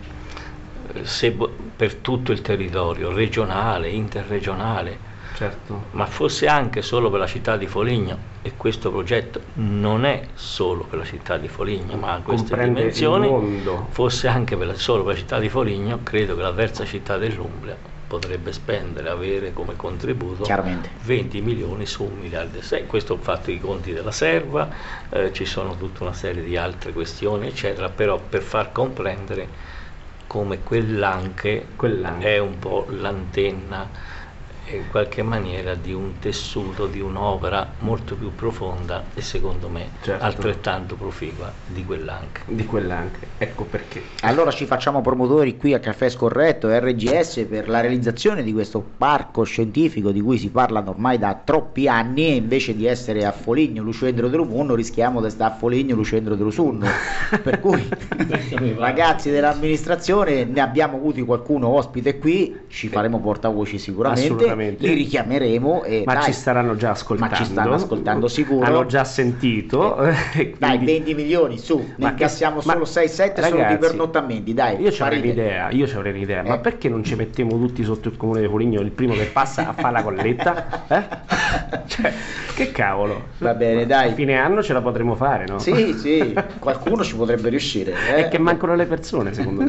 [SPEAKER 5] Se per tutto il territorio regionale, interregionale,
[SPEAKER 3] certo.
[SPEAKER 5] ma fosse anche solo per la città di Foligno, e questo progetto non è solo per la città di Foligno, ma ha queste
[SPEAKER 3] comprende
[SPEAKER 5] dimensioni,
[SPEAKER 3] il mondo.
[SPEAKER 5] Fosse anche per la, solo per la città di Foligno, credo che la terza città dell'Umbria potrebbe spendere, avere come contributo venti milioni su un miliardo e sei. Questo ho fatto i conti della serva, eh, ci sono tutta una serie di altre questioni eccetera, però per far comprendere come quell'anche, quell'anche è un po' l'antenna in qualche maniera di un tessuto, di un'opera molto più profonda e secondo me certo. altrettanto proficua di quell'anche.
[SPEAKER 3] Di quell'anche, ecco perché.
[SPEAKER 4] Allora ci facciamo promotori qui a Caffè Scorretto e R G S per la realizzazione di questo parco scientifico di cui si parla ormai da troppi anni, e invece di essere a Foligno, Lucendro de Lumunno, rischiamo di stare a Foligno, Lucendro de Lusunno. Per cui ragazzi dell'amministrazione, ne abbiamo avuti qualcuno ospite qui, ci faremo portavoce sicuramente, li richiameremo e
[SPEAKER 3] ma
[SPEAKER 4] dai,
[SPEAKER 3] ci staranno già ascoltando,
[SPEAKER 4] ma ci stanno ascoltando sicuro,
[SPEAKER 3] hanno già sentito,
[SPEAKER 4] eh, dai quindi... venti milioni su, ne incassiamo solo sei sette solo di pernottamenti, dai.
[SPEAKER 3] Io ci avrei un'idea, io ci avrei un'idea, eh. ma perché non ci mettiamo tutti sotto il comune di Foligno, il primo che passa a fare la colletta? Eh? Cioè, che cavolo,
[SPEAKER 4] va bene, dai,
[SPEAKER 3] a fine anno ce la potremo fare, no?
[SPEAKER 4] Sì, sì, qualcuno ci potrebbe riuscire, eh?
[SPEAKER 3] È che mancano le persone, secondo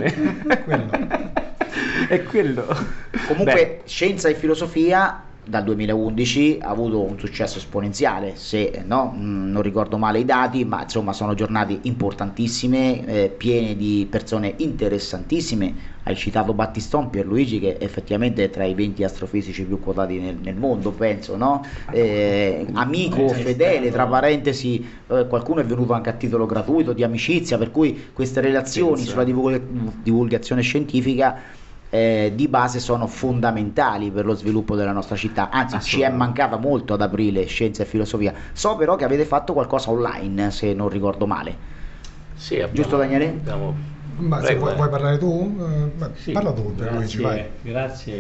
[SPEAKER 3] me. È quello.
[SPEAKER 4] Comunque
[SPEAKER 3] Beh.
[SPEAKER 4] Scienza e filosofia dal duemilaundici ha avuto un successo esponenziale, se no non ricordo male i dati, ma insomma sono giornate importantissime, eh, piene di persone interessantissime. Hai citato Battiston, Pierluigi, che effettivamente è tra i venti astrofisici più quotati nel, nel mondo, penso, no? Eh, amico fedele, tra parentesi, eh, qualcuno è venuto anche a titolo gratuito di amicizia, per cui queste relazioni Penso. sulla divulga- divulgazione scientifica Eh, di base sono fondamentali per lo sviluppo della nostra città, anzi ci è mancata molto ad aprile Scienza e Filosofia. So però che avete fatto qualcosa online, se non ricordo male.
[SPEAKER 5] Sì, abbiamo,
[SPEAKER 4] giusto Daniele?
[SPEAKER 5] Abbiamo...
[SPEAKER 6] Ma se vuoi, vuoi parlare tu? Uh, beh,
[SPEAKER 5] sì,
[SPEAKER 6] parla tu, Luigi, vai.
[SPEAKER 5] Grazie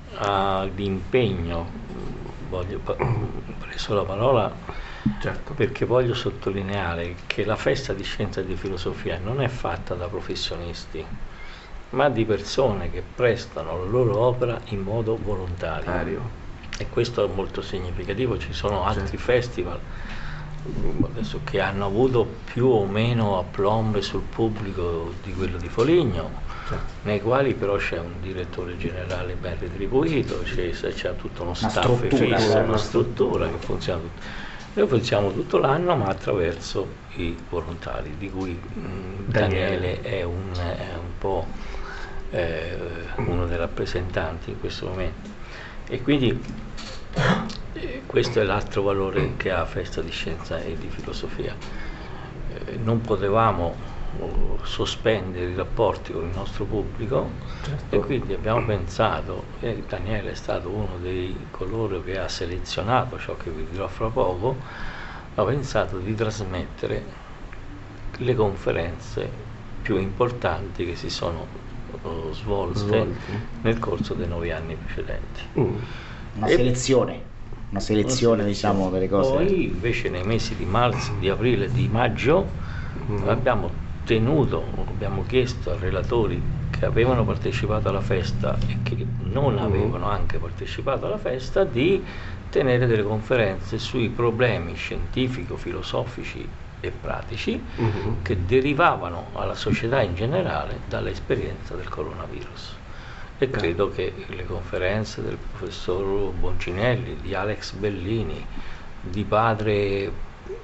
[SPEAKER 5] all'impegno, voglio ho preso la parola
[SPEAKER 3] Certo.
[SPEAKER 5] perché voglio sottolineare che la festa di scienza e di filosofia non è fatta da professionisti, ma di persone che prestano la loro opera in modo volontario.
[SPEAKER 3] Ario.
[SPEAKER 5] E questo è molto significativo. Ci sono altri
[SPEAKER 3] Certo.
[SPEAKER 5] festival adesso che hanno avuto più o meno aplomb sul pubblico di quello di Foligno,
[SPEAKER 3] Certo.
[SPEAKER 5] nei quali però c'è un direttore generale ben retribuito, c'è, c'è tutto uno
[SPEAKER 4] Una
[SPEAKER 5] staff
[SPEAKER 4] struttura,
[SPEAKER 5] fisso,
[SPEAKER 4] eh,
[SPEAKER 5] una struttura che funziona tutto. Noi funzioniamo tutto l'anno, ma attraverso i volontari, di cui mh, Daniele è un, è un po' eh, uno dei rappresentanti in questo momento. E quindi eh, questo è l'altro valore che ha Festa di Scienza e di Filosofia. Eh, non potevamo oh, sospendere i rapporti con il nostro pubblico,
[SPEAKER 3] Certo.
[SPEAKER 5] e quindi abbiamo pensato, e Daniele è stato uno dei coloro che ha selezionato ciò che vi dirò fra poco, ha pensato di trasmettere le conferenze più importanti che si sono uh, svolte
[SPEAKER 3] Svolti.
[SPEAKER 5] nel corso dei nove anni precedenti.
[SPEAKER 3] Mm.
[SPEAKER 4] Una
[SPEAKER 5] E-
[SPEAKER 4] selezione, una selezione
[SPEAKER 5] Una
[SPEAKER 4] diciamo delle cose.
[SPEAKER 5] Poi invece nei mesi di marzo, di aprile e di maggio
[SPEAKER 3] Mm.
[SPEAKER 5] abbiamo tenuto, abbiamo chiesto ai relatori che avevano partecipato alla festa e che non
[SPEAKER 3] Mm.
[SPEAKER 5] avevano anche partecipato alla festa di tenere delle conferenze sui problemi scientifico-filosofici e pratici
[SPEAKER 3] Mhm.
[SPEAKER 5] che derivavano alla società in generale dall'esperienza del coronavirus. E credo che le conferenze del professor Boncinelli, di Alex Bellini, di padre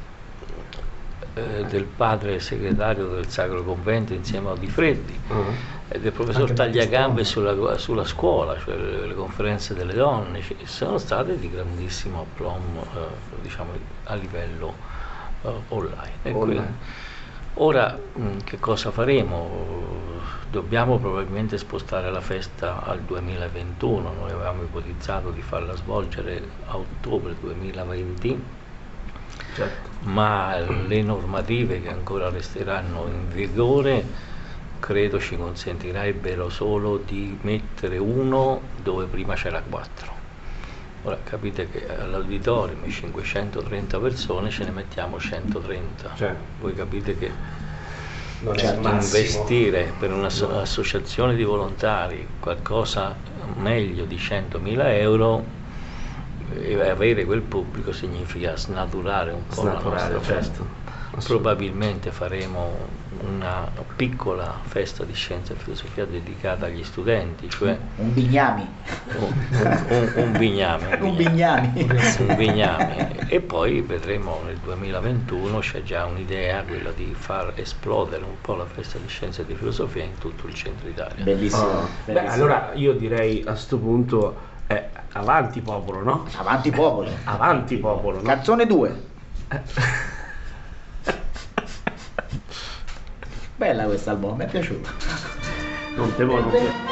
[SPEAKER 5] eh, del padre segretario del Sacro Convento insieme a Di Freddi,
[SPEAKER 3] Mm.
[SPEAKER 5] e del professor
[SPEAKER 6] Anche
[SPEAKER 5] Tagliagambe sulla, sulla scuola, cioè le, le conferenze delle donne, ci- sono state di grandissimo aplomb eh, diciamo, a livello eh, online. E
[SPEAKER 3] Online.
[SPEAKER 5] quindi- ora mh, che cosa faremo? Dobbiamo probabilmente spostare la festa al duemilaventuno, noi avevamo ipotizzato di farla svolgere a ottobre duemilaventi,
[SPEAKER 3] Certo.
[SPEAKER 5] ma le normative che ancora resteranno in vigore credo ci consentirebbero solo di mettere uno dove prima c'era quattro. Ora capite che all'auditorium cinquecentotrenta persone ce ne mettiamo centotrenta.
[SPEAKER 3] Certo.
[SPEAKER 5] Voi capite che
[SPEAKER 3] Non è il massimo.
[SPEAKER 5] investire per un'associazione di volontari qualcosa meglio di centomila euro e avere quel pubblico significa snaturare un po'
[SPEAKER 3] Snaturare,
[SPEAKER 5] la nostra festa.
[SPEAKER 3] certo.
[SPEAKER 5] Probabilmente faremo una piccola festa di scienza e filosofia dedicata agli studenti, cioè
[SPEAKER 4] Un bignami.
[SPEAKER 5] un, un, un bigname,
[SPEAKER 4] Un bignami.
[SPEAKER 5] un bigname. E poi vedremo nel duemilaventuno, c'è già un'idea, quella di far esplodere un po' la festa di scienza e di filosofia in tutto il centro Italia.
[SPEAKER 4] Bellissimo.
[SPEAKER 3] Oh. Beh,
[SPEAKER 4] bellissimo.
[SPEAKER 3] allora io direi a sto punto eh, avanti popolo, no?
[SPEAKER 4] Avanti popolo.
[SPEAKER 3] Avanti popolo, no?
[SPEAKER 4] Canzone due. Bella questa album, mi è piaciuta.
[SPEAKER 3] Non te vuoi, non te-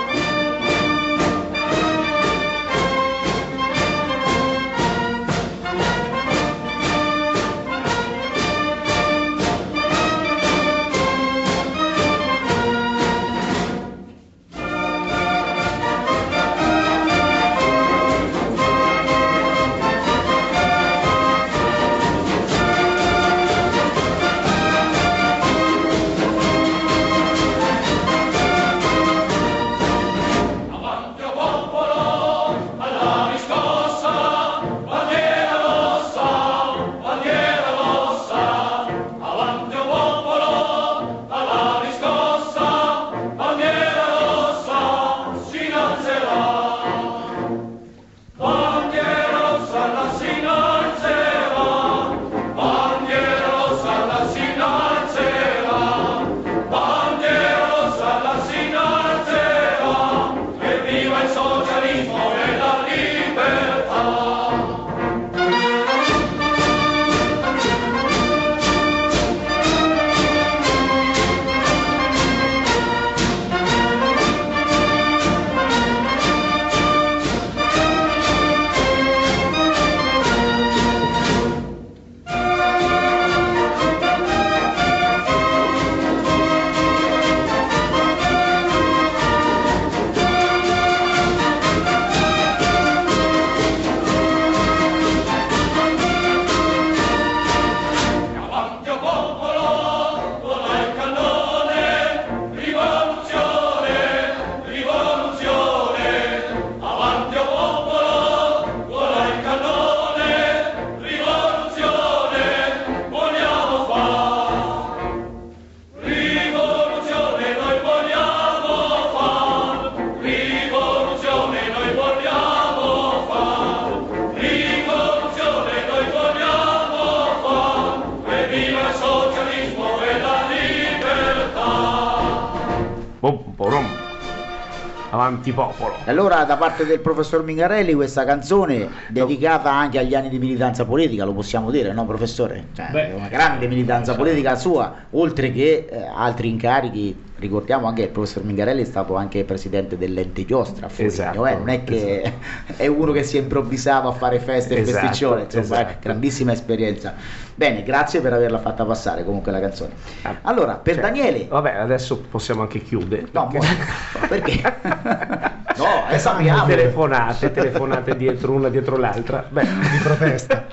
[SPEAKER 3] antipopolo.
[SPEAKER 4] Allora, da parte del professor Mingarelli, questa canzone dedicata anche agli anni di militanza politica, lo possiamo dire, no professore? Cioè,
[SPEAKER 3] Beh,
[SPEAKER 4] una grande militanza politica sua, oltre che eh, altri incarichi. Ricordiamo anche che il professor Mingarelli è stato anche presidente dell'ente Giostra a Foligno,
[SPEAKER 3] Esatto,
[SPEAKER 4] eh? Non è che
[SPEAKER 3] esatto.
[SPEAKER 4] è uno che si è improvvisato a fare feste e
[SPEAKER 3] Esatto,
[SPEAKER 4] festiccione, insomma,
[SPEAKER 3] esatto.
[SPEAKER 4] eh, grandissima esperienza. Bene, grazie per averla fatta passare comunque la canzone. Allora, per
[SPEAKER 3] Cioè,
[SPEAKER 4] Daniele...
[SPEAKER 3] Vabbè, adesso possiamo anche chiudere.
[SPEAKER 4] No, mo- no, perché? No, eh, sappiamo.
[SPEAKER 3] Telefonate, telefonate dietro una dietro l'altra. Beh,
[SPEAKER 6] di protesta.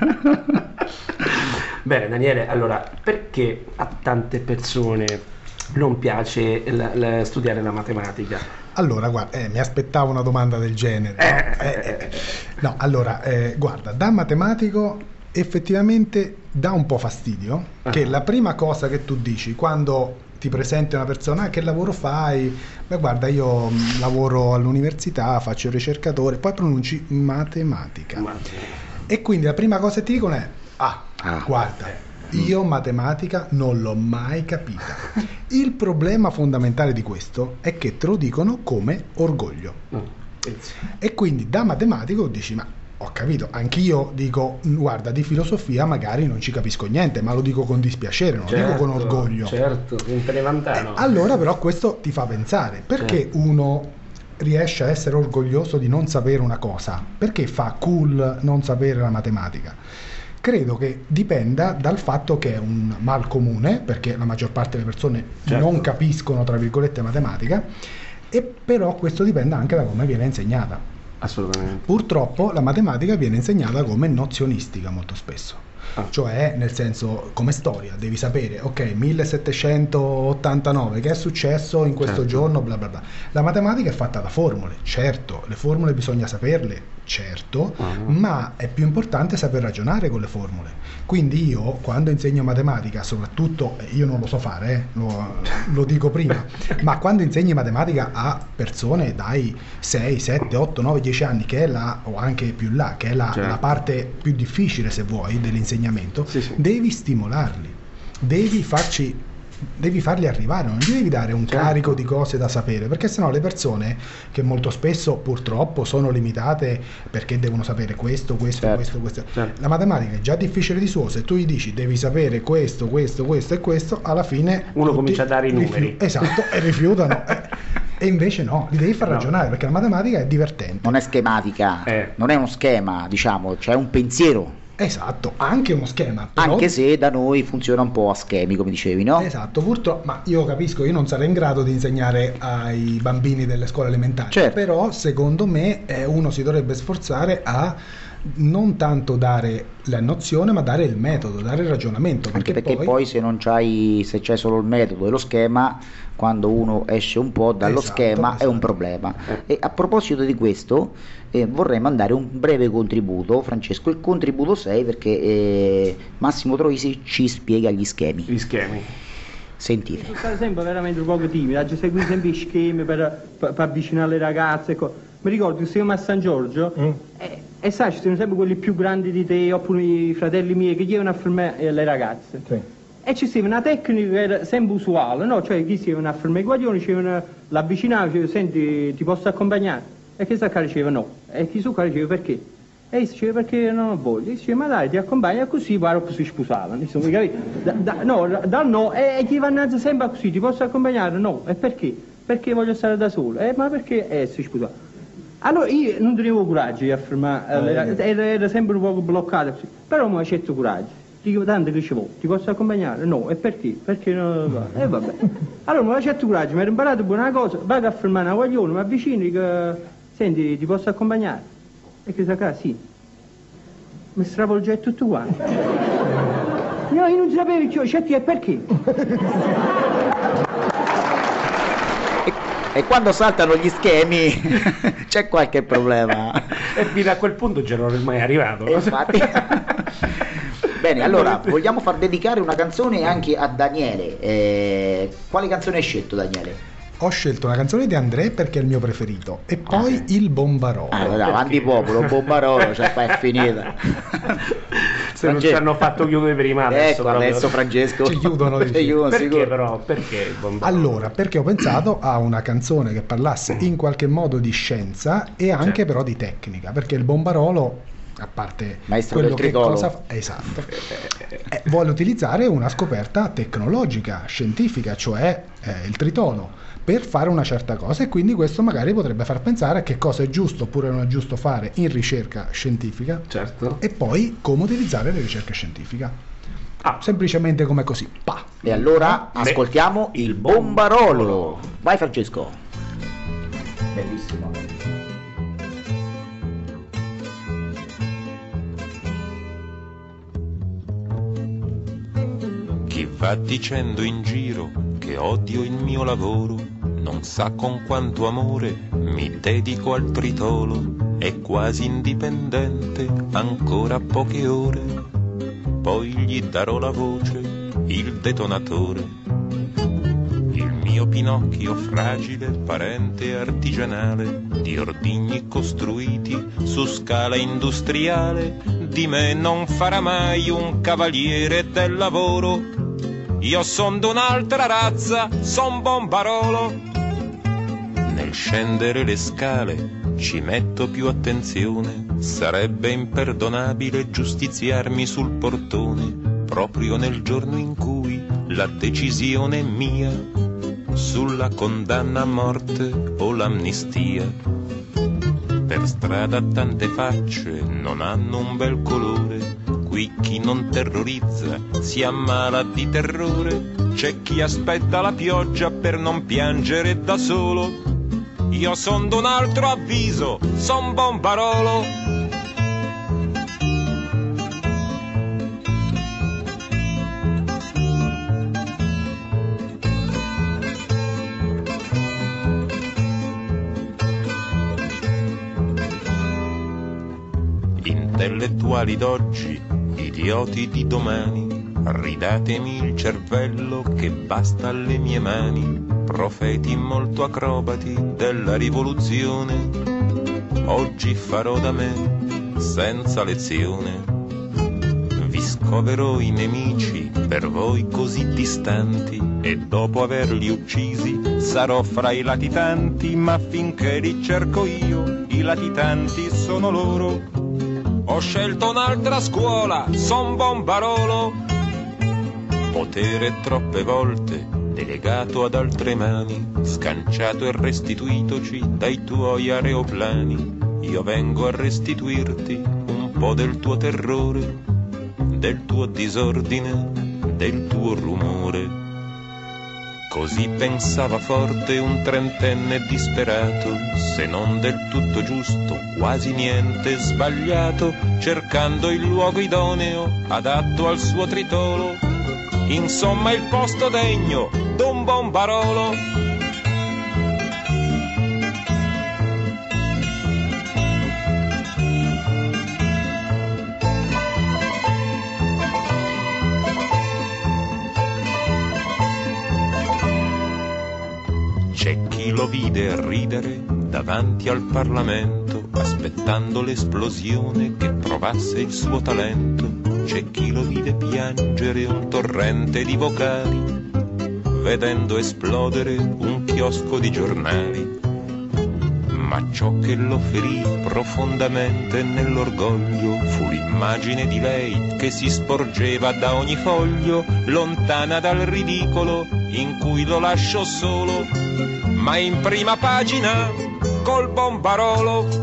[SPEAKER 3] Bene, Daniele, allora, perché a tante persone non piace la- la- studiare la matematica?
[SPEAKER 6] Allora, guarda, eh, mi aspettavo una domanda del genere. No, Eh, eh, no, allora, eh, guarda, da matematico effettivamente dà un po' fastidio che la prima cosa che tu dici quando ti presenti una persona, ah, che lavoro fai? Beh, guarda, io mh, lavoro all'università, faccio il ricercatore, poi pronunci matematica. E quindi la prima cosa che ti dicono è, ah, guarda, io matematica non l'ho mai capita. Il problema fondamentale di questo è che te lo dicono come orgoglio. E quindi da matematico dici, ma ho capito, anch'io dico, guarda, di filosofia magari non ci capisco niente, ma lo dico con dispiacere, non lo dico con orgoglio.
[SPEAKER 3] Certo, un televantano.
[SPEAKER 6] Eh, allora però questo ti fa pensare, perché
[SPEAKER 3] Certo.
[SPEAKER 6] uno riesce a essere orgoglioso di non sapere una cosa? Perché fa cool non sapere la matematica? Credo che dipenda dal fatto che è un mal comune, perché la maggior parte delle persone
[SPEAKER 3] Certo.
[SPEAKER 6] non capiscono, tra virgolette, matematica, e però questo dipende anche da come viene insegnata.
[SPEAKER 3] Assolutamente.
[SPEAKER 6] Purtroppo la matematica viene insegnata come nozionistica molto spesso.
[SPEAKER 3] Ah.
[SPEAKER 6] Cioè, nel senso, come storia, devi sapere, ok, millesettecentottantanove, che è successo in questo
[SPEAKER 3] Certo.
[SPEAKER 6] giorno, bla bla bla. La matematica è fatta da formule, certo, le formule bisogna saperle, certo,
[SPEAKER 3] Ah.
[SPEAKER 6] ma è più importante saper ragionare con le formule. Quindi io, quando insegno matematica, soprattutto, eh, io non lo so fare, eh, lo, lo dico prima, ma quando insegni matematica a persone dai sei, sette, otto, nove, dieci anni, che è la, o anche più là, che è la,
[SPEAKER 3] Certo.
[SPEAKER 6] la parte più difficile, se vuoi, dell'insegnamento,
[SPEAKER 3] Sì, sì.
[SPEAKER 6] devi stimolarli, devi farci devi farli arrivare, non gli devi dare un
[SPEAKER 3] Certo.
[SPEAKER 6] carico di cose da sapere, perché sennò le persone, che molto spesso purtroppo sono limitate perché devono sapere questo, questo,
[SPEAKER 3] Certo.
[SPEAKER 6] questo, questo.
[SPEAKER 3] Certo.
[SPEAKER 6] La matematica è già difficile di suo, se tu gli dici devi sapere questo, questo, questo e questo, alla fine
[SPEAKER 3] Uno
[SPEAKER 6] tutti
[SPEAKER 3] comincia a dare i
[SPEAKER 6] rifiu-
[SPEAKER 3] numeri.
[SPEAKER 6] esatto, e rifiutano. eh. E invece no, li devi far
[SPEAKER 3] No.
[SPEAKER 6] ragionare, perché la matematica è divertente.
[SPEAKER 4] Non è schematica,
[SPEAKER 3] Eh.
[SPEAKER 4] non è uno schema, diciamo, c'è un pensiero,
[SPEAKER 6] Esatto, anche uno schema, però-
[SPEAKER 4] anche se da noi funziona un po' a schemi, come dicevi, no?
[SPEAKER 6] Esatto, purtroppo, ma io capisco, io non sarei in grado di insegnare ai bambini delle scuole elementari,
[SPEAKER 4] Certo.
[SPEAKER 6] però secondo me eh, uno si dovrebbe sforzare a non tanto dare la nozione, ma dare il metodo, dare il ragionamento,
[SPEAKER 4] Anche
[SPEAKER 6] perché,
[SPEAKER 4] perché poi, se non c'hai, se c'è solo il metodo e lo schema, quando uno esce un po' dallo
[SPEAKER 6] Esatto,
[SPEAKER 4] schema è un
[SPEAKER 6] esatto.
[SPEAKER 4] problema. E a proposito di questo, eh, vorrei mandare un breve contributo, Francesco, il contributo sei, perché eh, Massimo Troisi ci spiega gli schemi.
[SPEAKER 3] Gli schemi.
[SPEAKER 4] Sentite.
[SPEAKER 7] Sono stato sempre veramente un poco timido, ho seguito sempre i schemi per, per, per avvicinare le ragazze. Ecco. Mi ricordo che stiamo a San Giorgio e, e sai, ci sono sempre quelli più grandi di te, oppure i fratelli miei che chiedevano a fermare eh, le ragazze.
[SPEAKER 6] Sì.
[SPEAKER 7] E ci sia una tecnica che era sempre usuale, no? Cioè chi si a fermare i guaglioni, dicevano, l'avvicinava, diceva, senti, ti posso accompagnare? E chi sa che diceva no. E chi su che diceva perché? E diceva perché non ho voglia. E diceva ma dai, ti accompagna, così guarda si sposavano. Insomma, capito? Da, da, no, dal no, e, e chi vanno sempre così, ti posso accompagnare? No. E perché? Perché voglio stare da solo. Eh, ma perché? E si sposavano. Allora io non tenevo coraggio di affermare, eh, le ragazze, era, era sempre un po' bloccato, così. Però mi ha certo coraggio. Dico tanto che dicevo, ti posso accompagnare? No, e perché? Perché no? E eh, vabbè. Allora mi ha certo coraggio, mi ero imparato buona cosa, vado a fermare una guaglione, mi avvicino e dico, senti, ti posso accompagnare? E che sa che sì. Mi stravolge tutto quanto. No, io non sapevo, cioè, certo, e perché?
[SPEAKER 4] E quando saltano gli schemi c'è qualche problema.
[SPEAKER 3] E fino a quel punto già non è mai arrivato.
[SPEAKER 4] E infatti. Bene, allora vogliamo far dedicare una canzone anche a Daniele. Eh, quale canzone hai scelto, Daniele?
[SPEAKER 6] Ho scelto una canzone di André perché è il mio preferito, e poi
[SPEAKER 4] Ah, sì.
[SPEAKER 6] Il Bombarolo.
[SPEAKER 4] Ah, dai, avanti popolo, Bombarolo, cioè poi è finita.
[SPEAKER 3] Se non ci hanno fatto chiudere prima, adesso,
[SPEAKER 4] ecco, adesso Francesco
[SPEAKER 6] ci chiudono,
[SPEAKER 4] ci chiudono
[SPEAKER 3] perché
[SPEAKER 4] sicuro.
[SPEAKER 3] però? Perché il bombarolo?
[SPEAKER 6] Allora, perché ho pensato a una canzone che parlasse in qualche modo di scienza e anche
[SPEAKER 3] Certo.
[SPEAKER 6] però di tecnica, perché il bombarolo, a parte
[SPEAKER 4] Maestro
[SPEAKER 6] quello
[SPEAKER 4] del
[SPEAKER 6] che
[SPEAKER 4] tritolo.
[SPEAKER 6] cosa fa, esatto, eh, vuole utilizzare una scoperta tecnologica, scientifica, cioè eh, il tritono, per fare una certa cosa, e quindi questo magari potrebbe far pensare a che cosa è giusto oppure non è giusto fare in ricerca scientifica,
[SPEAKER 3] Certo.
[SPEAKER 6] e poi come utilizzare le ricerche scientifiche.
[SPEAKER 3] Ah.
[SPEAKER 6] Semplicemente come così. Pa.
[SPEAKER 4] E allora
[SPEAKER 3] Beh,
[SPEAKER 4] ascoltiamo il bombarolo. Vai Francesco. Bellissimo.
[SPEAKER 10] Chi va dicendo in giro che odio il mio lavoro non sa con quanto amore mi dedico al tritolo. È quasi indipendente, ancora poche ore, poi gli darò la voce, il detonatore. Il mio Pinocchio fragile, parente artigianale, di ordigni costruiti su scala industriale, di me non farà mai un cavaliere del lavoro. Io son d'un'altra razza, son bombarolo. Nel scendere le scale ci metto più attenzione, sarebbe imperdonabile giustiziarmi sul portone, proprio nel giorno in cui la decisione è mia sulla condanna a morte o l'amnistia. Per strada tante facce non hanno un bel colore, qui chi non terrorizza si ammala di terrore, c'è chi aspetta la pioggia per non piangere da solo. Io son d'un altro avviso, son bombarolo. Intellettuali d'oggi, idioti di domani, ridatemi il cervello che basta alle mie mani. Profeti molto acrobati della rivoluzione, oggi farò da me senza lezione. Vi scoverò i nemici per voi così distanti, e dopo averli uccisi sarò fra i latitanti, ma finché li cerco io i latitanti sono loro. Ho scelto un'altra scuola, son bombarolo. Potere troppe volte delegato ad altre mani, scanciato e restituitoci dai tuoi aeroplani. Io vengo a restituirti un po' del tuo terrore, del tuo disordine, del tuo rumore. Così pensava forte un trentenne disperato, se non del tutto giusto, quasi niente sbagliato, cercando il luogo idoneo, adatto al suo tritolo. Insomma il posto degno d'un bombarolo. C'è chi lo vide ridere davanti al Parlamento, aspettando l'esplosione che provasse il suo talento. C'è chi lo vide piangere un torrente di vocali, vedendo esplodere un chiosco di giornali. Ma ciò che lo ferì profondamente nell'orgoglio fu l'immagine di lei che si sporgeva da ogni foglio, lontana dal ridicolo in cui lo lasciò solo, ma in prima pagina col bombarolo.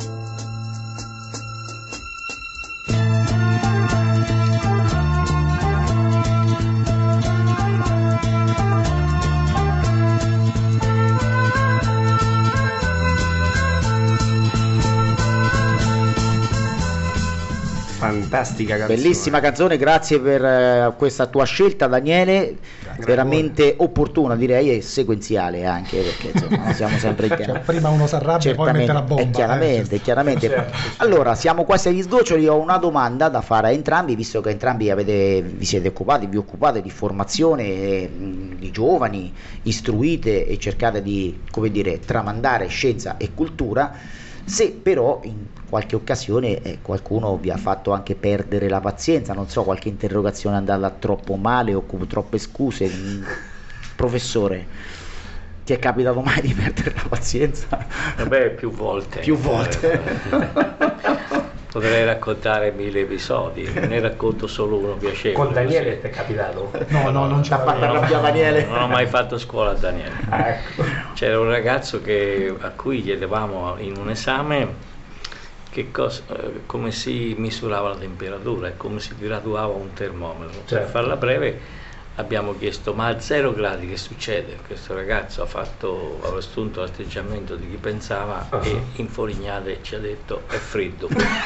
[SPEAKER 3] Fantastica canzone.
[SPEAKER 4] Bellissima canzone, grazie per eh, questa tua scelta Daniele, grazie, veramente opportuna direi, e sequenziale anche, perché insomma siamo sempre in tema.
[SPEAKER 6] Cioè, prima uno si arrabbia e poi mette la bomba.
[SPEAKER 4] E chiaramente, eh, chiaramente.
[SPEAKER 3] Certo, certo.
[SPEAKER 4] Allora, siamo quasi agli sgoccioli, ho una domanda da fare a entrambi, visto che entrambi avete, vi siete occupati, vi occupate di formazione eh, di giovani, istruite e cercate di, come dire, tramandare scienza e cultura. Se però in qualche occasione eh, qualcuno vi ha fatto anche perdere la pazienza, non so, qualche interrogazione è andata troppo male o con troppe scuse, mm, professore, ti è capitato mai di perdere la pazienza?
[SPEAKER 5] Vabbè, più volte.
[SPEAKER 4] Più volte.
[SPEAKER 5] Potrei raccontare mille episodi, ne racconto solo uno piacevole.
[SPEAKER 3] Con Daniele ti è capitato?
[SPEAKER 6] No, no, non ci
[SPEAKER 4] ha fatto arrabbiare Daniele.
[SPEAKER 5] Non ho mai fatto scuola a Daniele.
[SPEAKER 3] Ah, ecco.
[SPEAKER 5] C'era un ragazzo che, a cui chiedevamo in un esame che cosa, eh, come si misurava la temperatura e come si graduava un termometro.
[SPEAKER 3] Certo.
[SPEAKER 5] Per farla breve abbiamo chiesto: ma a zero gradi che succede? Questo ragazzo ha fatto, ha assunto l'atteggiamento di chi pensava uh-huh. e infurignate ci ha detto: è freddo.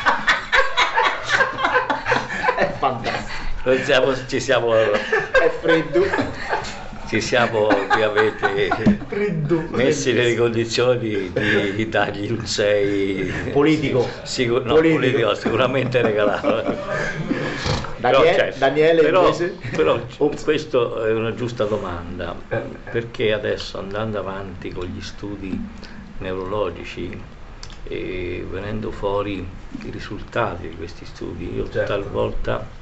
[SPEAKER 4] È fantastico.
[SPEAKER 5] Non siamo, ci siamo,
[SPEAKER 4] è freddo.
[SPEAKER 5] Ci siamo ovviamente
[SPEAKER 4] freddo,
[SPEAKER 5] messi
[SPEAKER 4] freddo.
[SPEAKER 5] nelle condizioni di, di dargli un sei
[SPEAKER 4] politico.
[SPEAKER 5] Sicur- no,
[SPEAKER 4] politico.
[SPEAKER 5] politico sicuramente regalato.
[SPEAKER 4] Daniele,
[SPEAKER 5] però, cioè,
[SPEAKER 4] Daniele
[SPEAKER 5] però,
[SPEAKER 4] invece?
[SPEAKER 5] però questo è una giusta domanda, perché adesso andando avanti con gli studi neurologici e venendo fuori i risultati di questi studi, io
[SPEAKER 3] certo.
[SPEAKER 5] talvolta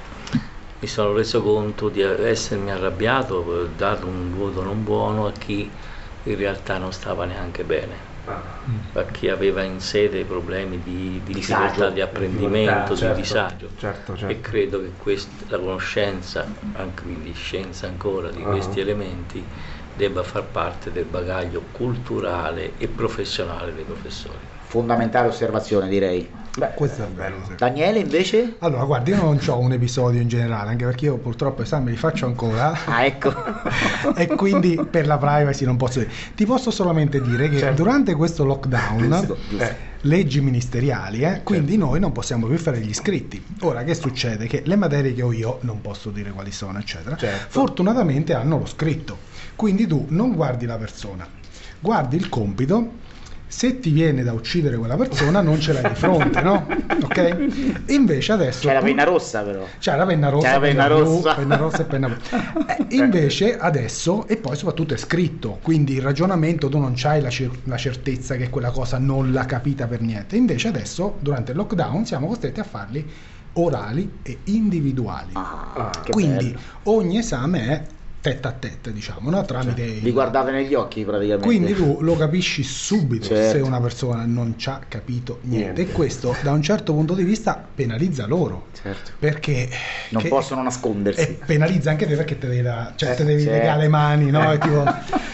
[SPEAKER 5] mi sono reso conto di essermi arrabbiato per dare un voto non buono a chi in realtà non stava neanche bene, a chi aveva in sé dei problemi di, di difficoltà di apprendimento,
[SPEAKER 3] certo,
[SPEAKER 5] di disagio.
[SPEAKER 3] Certo, certo.
[SPEAKER 5] E credo che quest, la conoscenza, anche quindi scienza ancora, di uh-huh. questi elementi debba far parte del bagaglio culturale e professionale dei professori.
[SPEAKER 4] Fondamentale osservazione, direi.
[SPEAKER 6] Beh, questo è bello. Sì.
[SPEAKER 4] Daniele invece?
[SPEAKER 6] Allora, guardi, io non ho un episodio in generale, anche perché io purtroppo esami li faccio ancora.
[SPEAKER 4] Ah, ecco.
[SPEAKER 6] E quindi per la privacy non posso dire. Ti posso solamente dire che certo. durante questo lockdown, giusto, giusto. Eh, leggi ministeriali, eh, quindi certo. noi non possiamo più fare gli iscritti. Ora, che succede? Che le materie che ho io, non posso dire quali sono, eccetera, certo. fortunatamente hanno lo scritto. Quindi tu non guardi la persona, guardi il compito. Se ti viene da uccidere quella persona non ce l'hai di fronte, no? Ok? Invece adesso...
[SPEAKER 4] C'è la penna rossa però.
[SPEAKER 6] C'è la penna rossa,
[SPEAKER 4] C'è la penna, penna rossa.
[SPEAKER 6] Blu, penna rossa e penna blu. Eh, invece adesso, e poi soprattutto è scritto, quindi il ragionamento tu non c'hai la, cer- la certezza che quella cosa non l'ha capita per niente. Invece adesso, durante il lockdown, siamo costretti a farli orali e individuali.
[SPEAKER 4] Ah,
[SPEAKER 6] quindi
[SPEAKER 4] bello.
[SPEAKER 6] Ogni esame è tête a tête, diciamo, no? Tramite
[SPEAKER 4] cioè, li guardate negli occhi praticamente.
[SPEAKER 6] Quindi tu lo capisci subito
[SPEAKER 4] certo.
[SPEAKER 6] se una persona non ci ha capito niente.
[SPEAKER 3] Niente.
[SPEAKER 6] E questo da un certo punto di vista penalizza loro,
[SPEAKER 4] certo.
[SPEAKER 6] perché
[SPEAKER 4] non
[SPEAKER 6] che,
[SPEAKER 4] possono nascondersi
[SPEAKER 6] e penalizza anche te perché te devi, da, cioè,
[SPEAKER 4] eh,
[SPEAKER 6] te devi
[SPEAKER 4] certo.
[SPEAKER 6] legare le mani, no? E, tipo,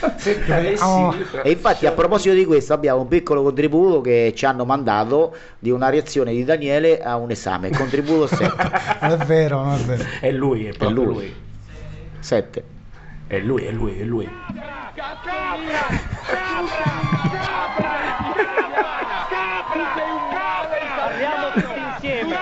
[SPEAKER 4] oh. E infatti a proposito di questo abbiamo un piccolo contributo che ci hanno mandato di una reazione di Daniele a un esame, contributo sette.
[SPEAKER 6] Non è vero, non è vero.
[SPEAKER 3] È lui, è proprio
[SPEAKER 4] è lui.
[SPEAKER 3] lui.
[SPEAKER 4] sette.
[SPEAKER 3] È lui, è lui, è lui.
[SPEAKER 7] Parliamo tutti insieme.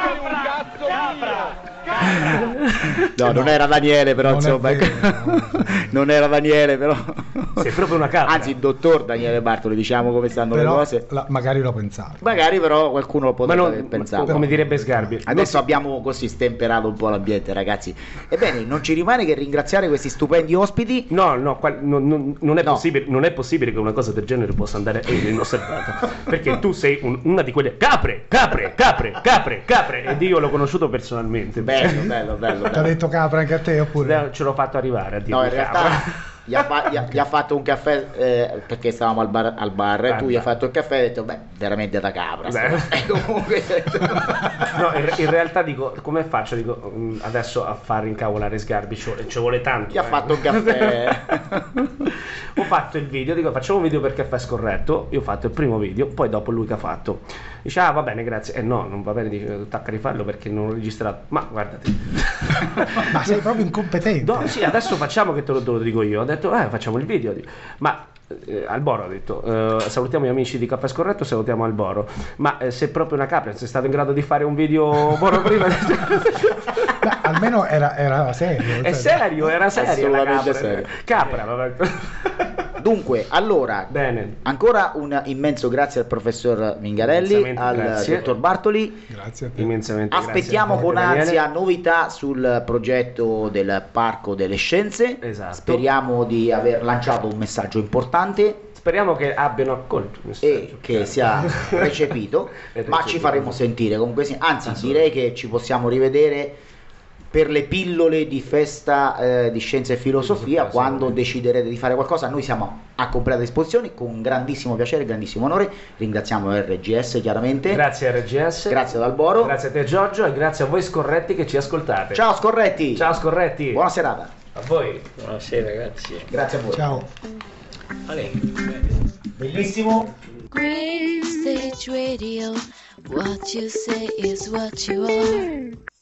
[SPEAKER 4] No, non era Daniele però,
[SPEAKER 6] non
[SPEAKER 4] insomma,
[SPEAKER 6] vero, no.
[SPEAKER 4] non era Daniele però.
[SPEAKER 3] Sei proprio una capra.
[SPEAKER 4] Anzi, il dottor Daniele Bartoli, diciamo come stanno
[SPEAKER 6] però,
[SPEAKER 4] le cose.
[SPEAKER 6] La, magari lo pensavo.
[SPEAKER 4] Magari però qualcuno lo potrebbe
[SPEAKER 3] Ma
[SPEAKER 4] aver
[SPEAKER 3] non,
[SPEAKER 4] pensato.
[SPEAKER 3] come direbbe Sgarbi.
[SPEAKER 4] Adesso non... abbiamo così stemperato un po' l'ambiente, ragazzi. Ebbene, non ci rimane che ringraziare questi stupendi ospiti.
[SPEAKER 3] No, no, qua, non, non, non, è
[SPEAKER 4] No.
[SPEAKER 3] possibile, non è possibile che una cosa del genere possa andare inosservata. Perché tu sei un- una di quelle capre, capre, capre, capre, capre. Ed io l'ho conosciuto personalmente.
[SPEAKER 4] Bello, bello, bello.
[SPEAKER 6] Ti ha detto capra anche a te oppure?
[SPEAKER 3] Ce l'ho fatto arrivare a dire
[SPEAKER 4] No, in realtà gli ha, fa- gli ha- gli ha fatto un caffè eh, perché stavamo al bar, al bar e
[SPEAKER 3] Ah,
[SPEAKER 4] tu gli hai
[SPEAKER 3] no.
[SPEAKER 4] fatto il caffè e hai detto beh veramente da capra sta-
[SPEAKER 3] Beh.
[SPEAKER 4] e comunque
[SPEAKER 3] No, in, in realtà dico, come faccio dico, mh, adesso a far incavolare Sgarbi ci vuole, ci vuole tanto.
[SPEAKER 4] gli ha
[SPEAKER 3] eh.
[SPEAKER 4] fatto un caffè.
[SPEAKER 3] Ho fatto il video, dico facciamo un video per Caffè Scorretto, io ho fatto il primo video, poi dopo lui che ha fatto dice ah va bene grazie, e eh, no non va bene, dice tacca rifarlo perché non ho registrato, ma guardati.
[SPEAKER 6] Ma sei proprio incompetente.
[SPEAKER 3] No, sì, adesso facciamo che te lo, te lo dico io. Ho detto, eh, facciamo il video. Ma eh, Alboro ha detto, eh, salutiamo gli amici di Caffè Scorretto, salutiamo Alboro. Ma eh, se proprio una capra, sei stato in grado di fare un video Boro prima?
[SPEAKER 6] Beh, almeno era, era serio.
[SPEAKER 3] È
[SPEAKER 6] cioè.
[SPEAKER 3] serio, era serio. La
[SPEAKER 4] Assolutamente
[SPEAKER 3] capra.
[SPEAKER 4] serio.
[SPEAKER 3] Capra, vabbè.
[SPEAKER 4] Dunque, allora,
[SPEAKER 3] Bene.
[SPEAKER 4] ancora un immenso grazie al professor Mingarelli,
[SPEAKER 3] Immensamente
[SPEAKER 4] al
[SPEAKER 3] grazie.
[SPEAKER 4] dottor Bartoli.
[SPEAKER 6] Grazie a te.
[SPEAKER 3] Immensamente
[SPEAKER 4] Aspettiamo
[SPEAKER 3] grazie.
[SPEAKER 4] con
[SPEAKER 3] Daniele.
[SPEAKER 4] ansia novità sul progetto del Parco delle Scienze.
[SPEAKER 3] Esatto.
[SPEAKER 4] Speriamo di aver lanciato un messaggio importante.
[SPEAKER 3] Speriamo che abbiano accolto il
[SPEAKER 4] e
[SPEAKER 3] messaggio.
[SPEAKER 4] che sia recepito, ma ci faremo sentire comunque sì. Anzi, direi che ci possiamo rivedere per le pillole di festa eh, di scienza e filosofia, quando deciderete di fare qualcosa. Noi siamo a completa disposizione, con grandissimo piacere, grandissimo onore. Ringraziamo R G S chiaramente.
[SPEAKER 3] Grazie R G S.
[SPEAKER 4] Grazie ad Alboro.
[SPEAKER 3] Grazie a te Giorgio e grazie a voi scorretti che ci ascoltate.
[SPEAKER 4] Ciao scorretti.
[SPEAKER 3] Ciao scorretti.
[SPEAKER 4] Buona serata.
[SPEAKER 3] A voi.
[SPEAKER 5] Buonasera ragazzi.
[SPEAKER 4] Grazie a voi.
[SPEAKER 6] Ciao.
[SPEAKER 4] Bellissimo.
[SPEAKER 1] Green Stage Radio, what you say is what you are.